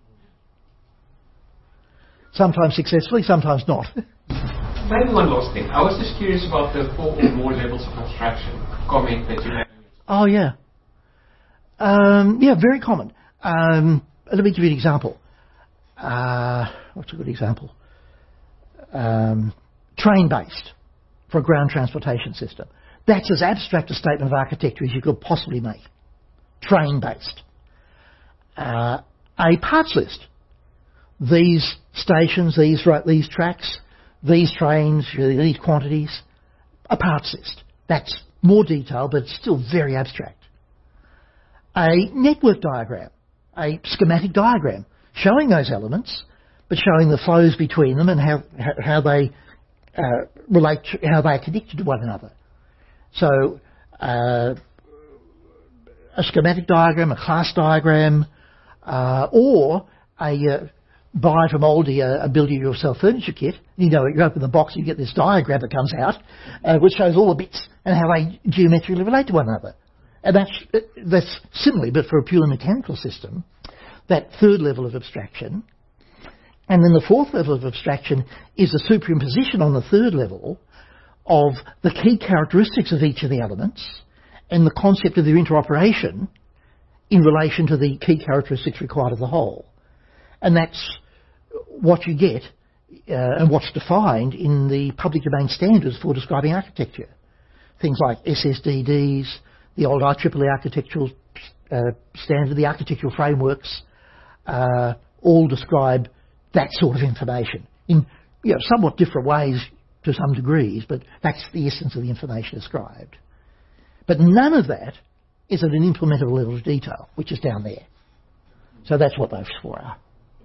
Sometimes successfully, sometimes not. Maybe one last thing. I was just curious about the four or more levels of abstraction comment that you made. Oh, yeah. Um, yeah, very common. Um, let me give you an example. Uh, what's a good example? Um, train-based for a ground transportation system. That's as abstract a statement of architecture as you could possibly make. Train-based. Uh, a parts list. These stations, these these tracks, these trains, these quantities, a parts list. That's more detailed, but it's still very abstract. A network diagram, a schematic diagram, showing those elements, but showing the flows between them and how how they uh, relate, to, how they are connected to one another. So, uh, a schematic diagram, a class diagram, uh, or a uh, buy from Aldi a, a build yourself furniture kit. You know, you open the box, you get this diagram that comes out, uh, which shows all the bits and how they geometrically relate to one another. And that's that's similarly, but for a purely mechanical system, that third level of abstraction. And then the fourth level of abstraction is the superimposition on the third level of the key characteristics of each of the elements and the concept of their interoperation in relation to the key characteristics required of the whole. And that's what you get uh, and what's defined in the public domain standards for describing architecture. Things like S S D Ds, the old I triple E architectural uh, standard, the architectural frameworks, uh, all describe that sort of information in you know, somewhat different ways to some degrees, but that's the essence of the information described. But none of that is at an implementable level of detail, which is down there. So that's what those four are.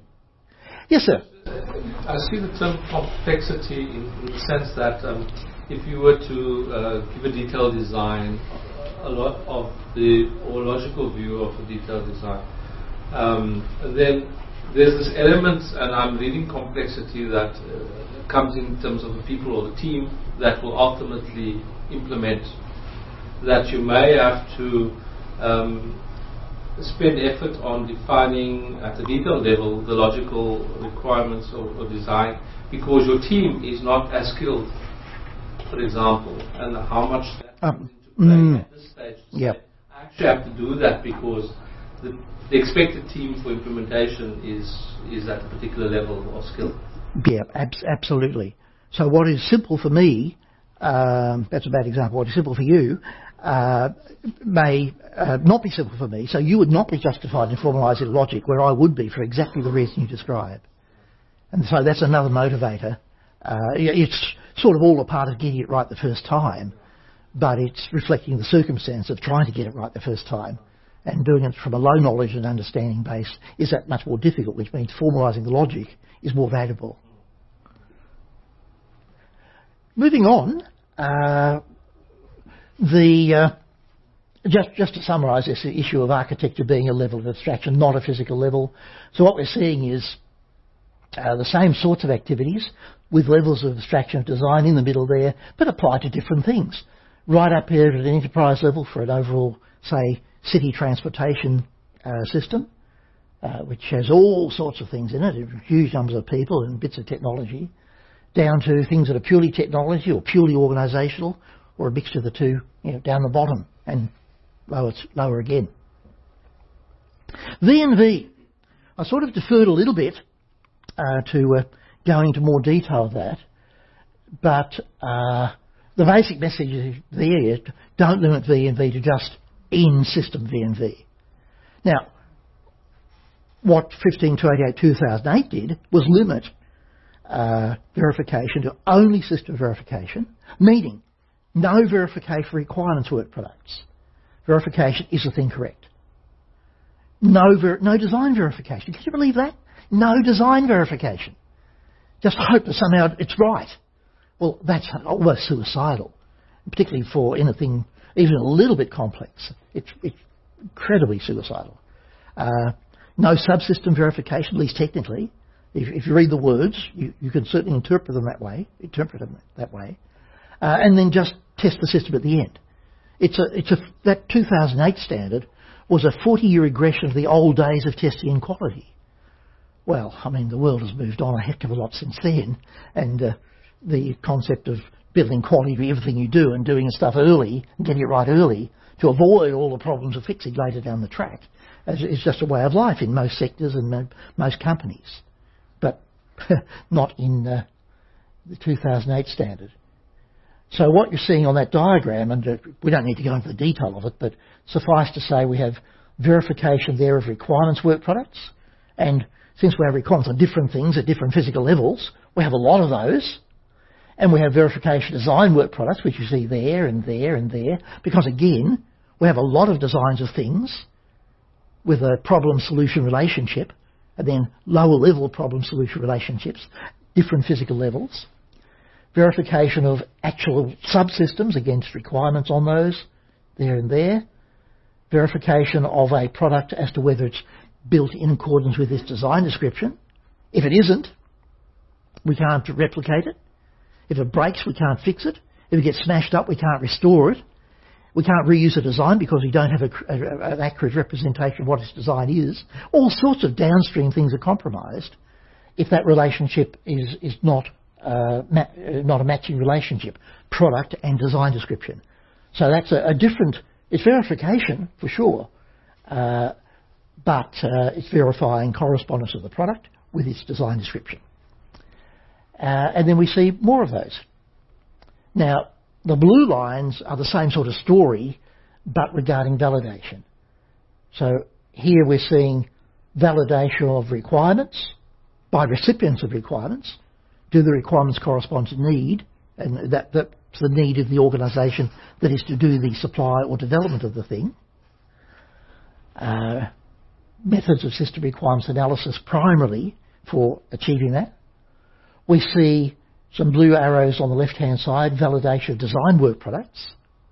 Yes, sir? I see the term complexity in, in the sense that um, if you were to uh, give a detailed design, a lot of the, or logical view of a detailed design, um, then there's this element, and I'm reading complexity, that uh, comes in terms of the people or the team that will ultimately implement, that you may have to um, spend effort on defining at a detailed level the logical requirements of, of design, because your team is not as skilled, for example, and how much that comes into play mm, at this stage. Yep. I actually have to do that because the, the expected team for implementation is is at a particular level of skill. Yeah, ab- absolutely. So what is simple for me, um, that's a bad example, what is simple for you, uh, may uh, not be simple for me, so you would not be justified in formalising logic where I would be for exactly the reason you describe. And so that's another motivator. Uh, it's sort of all a part of getting it right the first time, but it's reflecting the circumstance of trying to get it right the first time. And doing it from a low knowledge and understanding base is that much more difficult, which means formalising the logic is more valuable. Moving on, uh, the uh, just just to summarise this issue of architecture being a level of abstraction, not a physical level. So what we're seeing is uh, the same sorts of activities with levels of abstraction of design in the middle there, but applied to different things. Right up here at an enterprise level for an overall, say, city transportation uh, system, uh, which has all sorts of things in it, huge numbers of people and bits of technology, down to things that are purely technology or purely organisational, or a mixture of the two, you know, down the bottom and lower, lower again. V and V. I sort of deferred a little bit uh, to uh, go into more detail of that, but uh, the basic message is there: don't limit V and V to just in-system V and V. Now, what fifteen two eighty-eight two thousand eight did was limit uh, verification to only system verification, meaning no verification for requirements work products. Verification is the thing correct. No, ver- no design verification. Can you believe that? No design verification. Just hope that somehow it's right. Well, that's almost suicidal, particularly for anything even a little bit complex. It's, it's incredibly suicidal. Uh, no subsystem verification, at least technically. If, if you read the words, you, you can certainly interpret them that way. Interpret them that way, uh, and then just test the system at the end. It's a, it's a that two thousand eight standard was a forty-year regression of the old days of testing in quality. Well, I mean, the world has moved on a heck of a lot since then, and uh, the concept of building quality to everything you do and doing stuff early and getting it right early to avoid all the problems of fixing later down the track is just a way of life in most sectors and mo- most companies, but not in uh, the two thousand eight standard. So what you're seeing on that diagram, and uh, we don't need to go into the detail of it, but suffice to say we have verification there of requirements work products, and since we have requirements on different things at different physical levels, we have a lot of those. And we have verification design work products, which you see there and there and there, because again, we have a lot of designs of things with a problem-solution relationship, and then lower-level problem-solution relationships, different physical levels. Verification of actual subsystems against requirements on those, there and there. Verification of a product as to whether it's built in accordance with this design description. If it isn't, we can't replicate it. If it breaks, we can't fix it. If it gets smashed up, we can't restore it. We can't reuse a design because we don't have a, a, an accurate representation of what its design is. All sorts of downstream things are compromised if that relationship is, is not, uh, ma- not a matching relationship, product and design description. So that's a, a different, it's verification for sure, uh, but uh, it's verifying correspondence of the product with its design description. Uh, and then we see more of those. Now, the blue lines are the same sort of story, but regarding validation. So here we're seeing validation of requirements by recipients of requirements. Do the requirements correspond to need? And that, that's the need of the organisation that is to do the supply or development of the thing. Uh, methods of system requirements analysis primarily for achieving that. We see some blue arrows on the left-hand side, validation of design work products.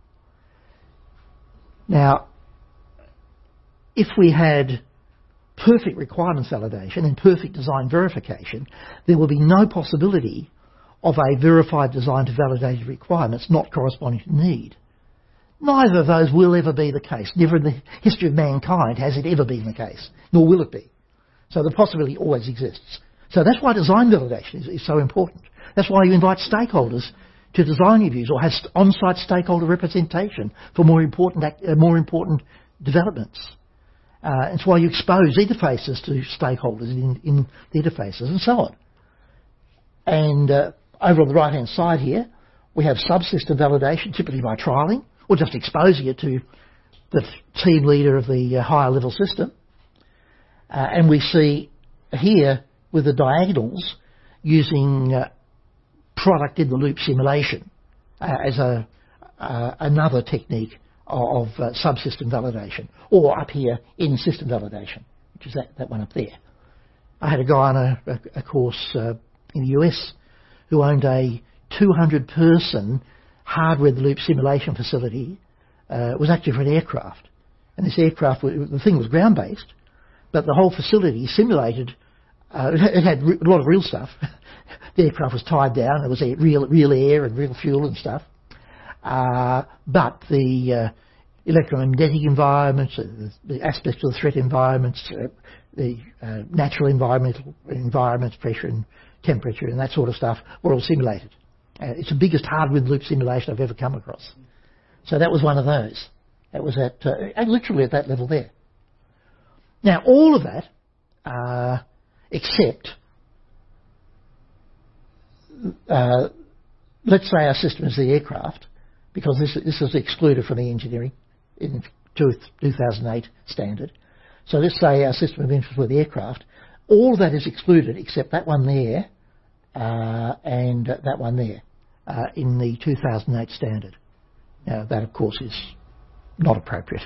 Now, if we had perfect requirements validation and perfect design verification, there will be no possibility of a verified design to validated requirements not corresponding to need. Neither of those will ever be the case. Never in the history of mankind has it ever been the case, nor will it be. So the possibility always exists. So that's why design validation is, is so important. That's why you invite stakeholders to design reviews or have on-site stakeholder representation for more important, uh, more important developments. Uh, it's why you expose interfaces to stakeholders in, in the interfaces and so on. And uh, over on the right-hand side here, we have subsystem validation, typically by trialling or just exposing it to the team leader of the uh, higher level system. Uh, and we see here with the diagonals using uh, product in the loop simulation uh, as a uh, another technique of uh, subsystem validation, or up here in system validation, which is that, that one up there. I had a guy on a, a, a course uh, in the U S who owned a two hundred person hardware in the loop simulation facility. Uh, it was actually for an aircraft, and this aircraft, the thing was ground based, but the whole facility simulated. Uh, it had a lot of real stuff. The aircraft was tied down. There was real, real air and real fuel and stuff. Uh, but the uh, electromagnetic environments, uh, the aspects of the threat environments, uh, the uh, natural environmental environments, pressure and temperature and that sort of stuff were all simulated. Uh, it's the biggest hardware loop simulation I've ever come across. So that was one of those. That was at uh, literally at that level there. Now all of that. Uh, except, uh, let's say our system is the aircraft, because this, this is excluded from the engineering in two thousand eight standard. So let's say our system of interest was the aircraft. All that is excluded except that one there uh, and that one there uh, in the two thousand eight standard. Now that, of course, is not appropriate.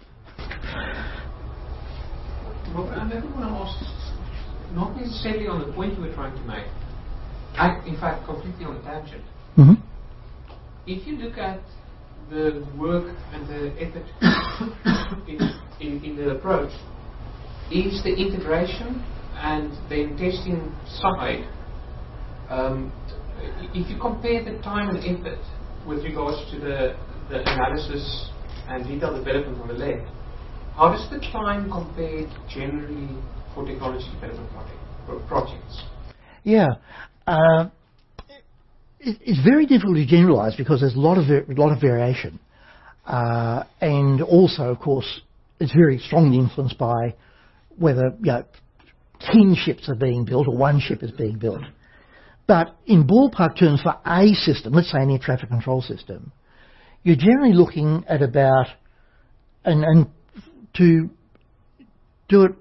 Well, I never want to ask, not necessarily on the point we're trying to make. I, in fact, completely on a tangent. Mm-hmm. If you look at the work and the effort in, in, in the approach, is the integration and then testing side, um, if you compare the time and effort with regards to the, the analysis and detailed development on the left, how does the time compare generally for technology development project, projects? Yeah. Uh, it, it's very difficult to generalise because there's a lot of a lot of variation, uh, and also, of course, it's very strongly influenced by whether you know ten ships are being built or one ship is being built. But in ballpark terms, for a system, let's say an air traffic control system, you're generally looking at about and and to do it.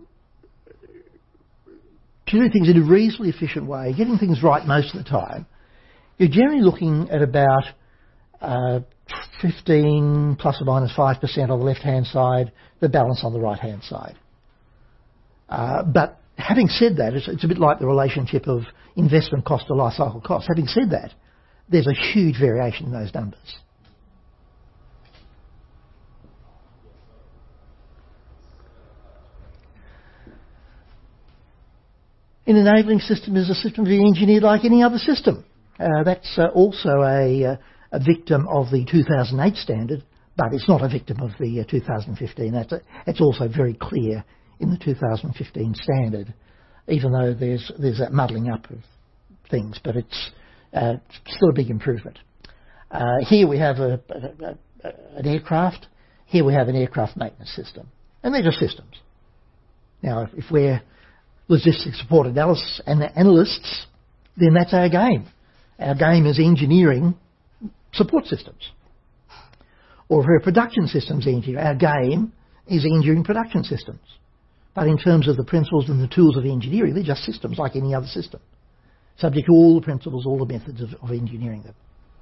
To do things in a reasonably efficient way, getting things right most of the time, you're generally looking at about uh, fifteen plus or minus five percent on the left-hand side, the balance on the right-hand side. Uh, but having said that, it's, it's a bit like the relationship of investment cost to life cycle cost. Having said that, there's a huge variation in those numbers. An enabling system is a system to be engineered like any other system. Uh, that's uh, also a, uh, a victim of the two thousand eight standard, but it's not a victim of the uh, two thousand fifteen. That's a, it's also very clear in the two thousand fifteen standard, even though there's there's that muddling up of things, but it's uh, still a big improvement. Uh, here we have a, a, a, an aircraft. Here we have an aircraft maintenance system, and they're just systems. Now, if, if we're logistics support analysis and analysts, then that's our game. Our game is engineering support systems. Or if we're a production systems engineer, our game is engineering production systems. But in terms of the principles and the tools of engineering, they're just systems like any other system, subject to all the principles, all the methods of, of engineering them.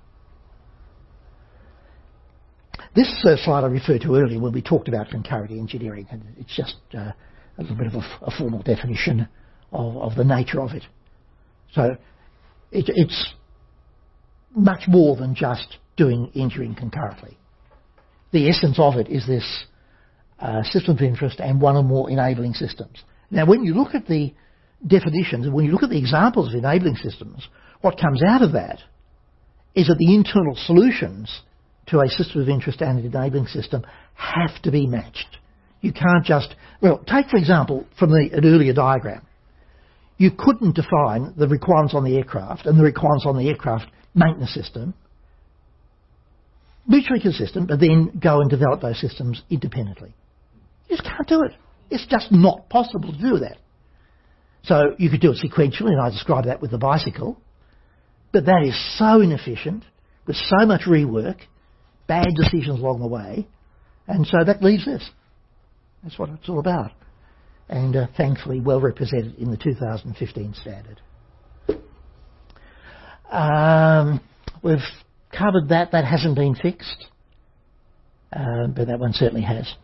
This uh, slide I referred to earlier when we talked about concurrent engineering, and it's just uh, a little bit of a, a formal definition of, of the nature of it. So it, it's much more than just doing engineering concurrently. The essence of it is this uh, system of interest and one or more enabling systems. Now, when you look at the definitions, and when you look at the examples of enabling systems, what comes out of that is that the internal solutions to a system of interest and an enabling system have to be matched. You can't just, well, take for example from the, an earlier diagram. You couldn't define the requirements on the aircraft and the requirements on the aircraft maintenance system mutually consistent, but then go and develop those systems independently. You just can't do it. It's just not possible to do that. So you could do it sequentially, and I described that with the bicycle, but that is so inefficient, with so much rework, bad decisions along the way, and so that leaves this. That's what it's all about. And uh, thankfully well represented in the two thousand fifteen standard. Um, we've covered that. That hasn't been fixed, uh, but that one certainly has.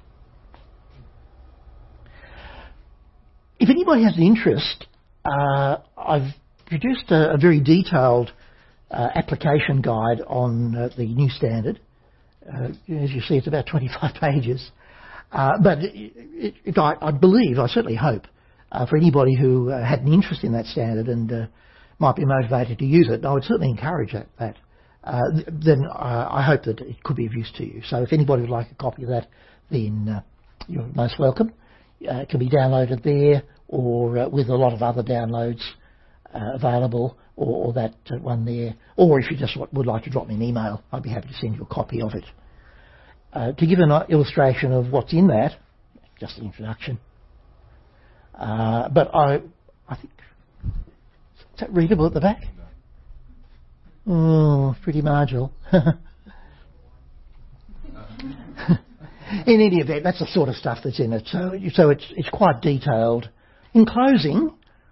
If anybody has an interest, uh, I've produced a, a very detailed uh, application guide on uh, the new standard. Uh, as you see, it's about twenty-five pages. Uh, but it, it, it, I, I believe, I certainly hope, uh, for anybody who uh, had an interest in that standard and uh, might be motivated to use it, I would certainly encourage that. that. Uh, th then uh, I hope that it could be of use to you. So if anybody would like a copy of that, then uh, you're most welcome. Uh, it can be downloaded there, or uh, with a lot of other downloads uh, available, or, or that uh, one there. Or if you just would like to drop me an email, I'd be happy to send you a copy of it. Uh, to give an illustration of what's in that, just an introduction. Uh, but I, I think, is that readable at the back? Oh, pretty marginal. In any event, that's the sort of stuff that's in it. So, so it's it's quite detailed. In closing,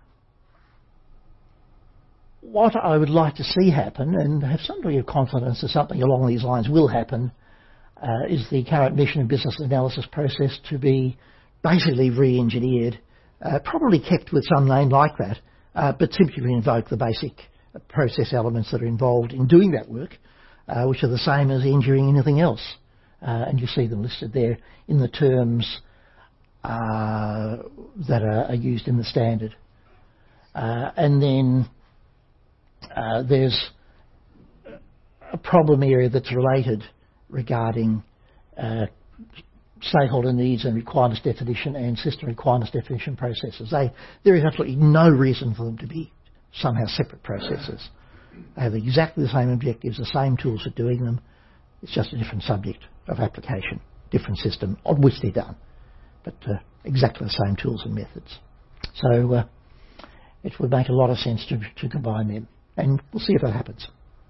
what I would like to see happen, and have some degree of confidence that something along these lines will happen, uh, is the current mission and business analysis process to be basically re-engineered, uh, probably kept with some name like that, uh, but simply invoke the basic process elements that are involved in doing that work, uh, which are the same as engineering anything else. Uh, and you see them listed there in the terms uh, that are, are used in the standard. Uh, and then uh, there's a problem area that's related regarding uh, stakeholder needs and requirements definition and system requirements definition processes. They, there is absolutely no reason for them to be somehow separate processes. They have exactly the same objectives, the same tools for doing them. It's just a different subject of application, different system on which they're done, but uh, exactly the same tools and methods. So uh, it would make a lot of sense to, to combine them, and we'll see if that happens.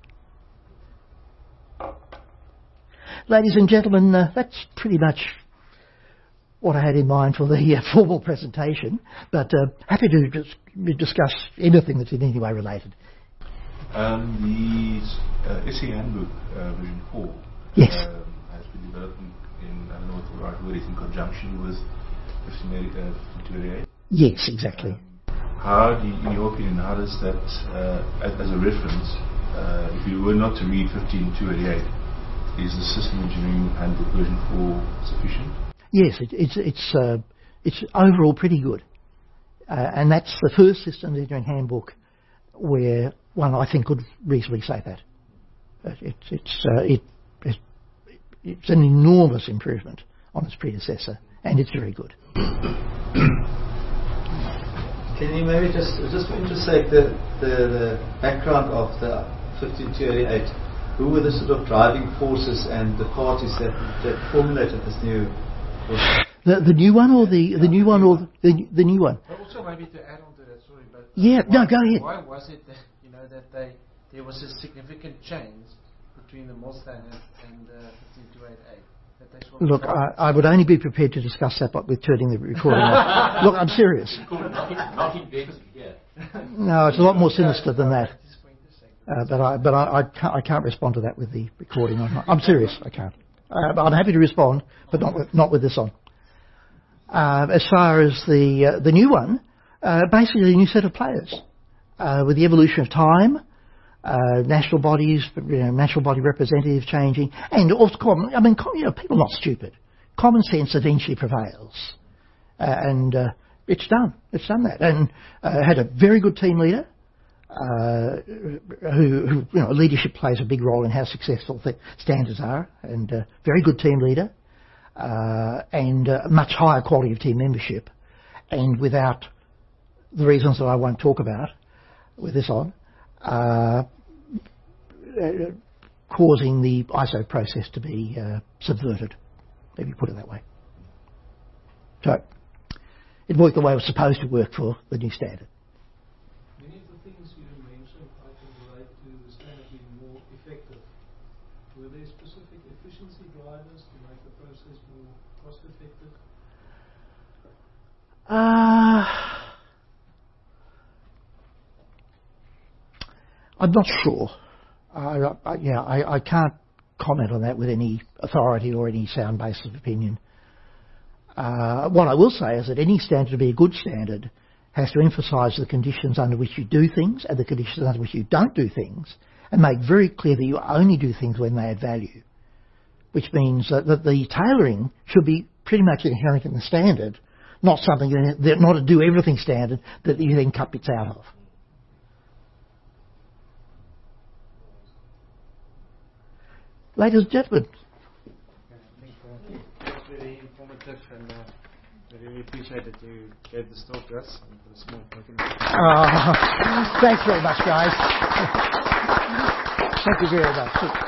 Ladies and gentlemen, uh, that's pretty much what I had in mind for the uh, formal presentation, but uh, happy to dis- discuss anything that's in any way related. Um, the uh, S E handbook uh, version four yes. um, has been developed in, I don't know what the right word is, in conjunction with fifteen twenty-eight. Yes, exactly. Um, how do you, in your opinion, how does that, uh, as, as a reference, uh, if you were not to read fifteen two eighty-eight, is the system engineering handbook version four sufficient? Yes, it, it's it's uh, it's overall pretty good, uh, and that's the first systems engineering handbook where one I think could reasonably say that. It's it's uh, it, it it's an enormous improvement on its predecessor, and it's very good. Can you maybe just, just for interest's sake, the, the, the background of the fifteen two eighty-eight, who were the sort of driving forces and the parties that, that formulated this new... The, the new one or the, the new one or the, the new one? But also maybe to add on to that, sorry, but... Yeah, why, no, go ahead. Why was it that, you know, that they, there was a significant change between the Moss standard and uh, fifteen two eighty-eight? Look, I, I would only be prepared to discuss that, but with turning the recording off. Look, I'm serious. No, it's a lot more sinister than that. Uh, but I, but I, I, can't, I can't respond to that with the recording on. I'm serious, I can't. Uh, but I'm happy to respond, but not with, not with this on. Uh, as far as the uh, the new one, uh, basically a new set of players. Uh, with the evolution of time, Uh, national bodies, you know, national body representatives changing, and also common. I mean, you know, people are not stupid. Common sense eventually prevails, uh, and uh, it's done. It's done that, and uh, had a very good team leader, uh, who, who, you know, leadership plays a big role in how successful the standards are, and uh, very good team leader, uh, and uh, much higher quality of team membership, and without the reasons that I won't talk about with this on. Uh, Uh, causing the I S O process to be uh, subverted, maybe put it that way. So it worked the way it was supposed to work for the new standard. Many of the things you mentioned I can relate to the standard being more effective. Were there specific efficiency drivers to make the process more cost effective? Uh, I'm not sure. I, I, yeah, I, I can't comment on that with any authority or any sound basis of opinion. Uh, what I will say is that any standard to be a good standard has to emphasise the conditions under which you do things and the conditions under which you don't do things, and make very clear that you only do things when they add value, which means that, that the tailoring should be pretty much inherent in the standard, not something that, not a do everything standard that you then cut bits out of. Ladies and gentlemen. I think uh, it was very informative, and uh, I really appreciate that you gave this talk to us and for the small token. Uh, thanks very much, guys. Thank you very much.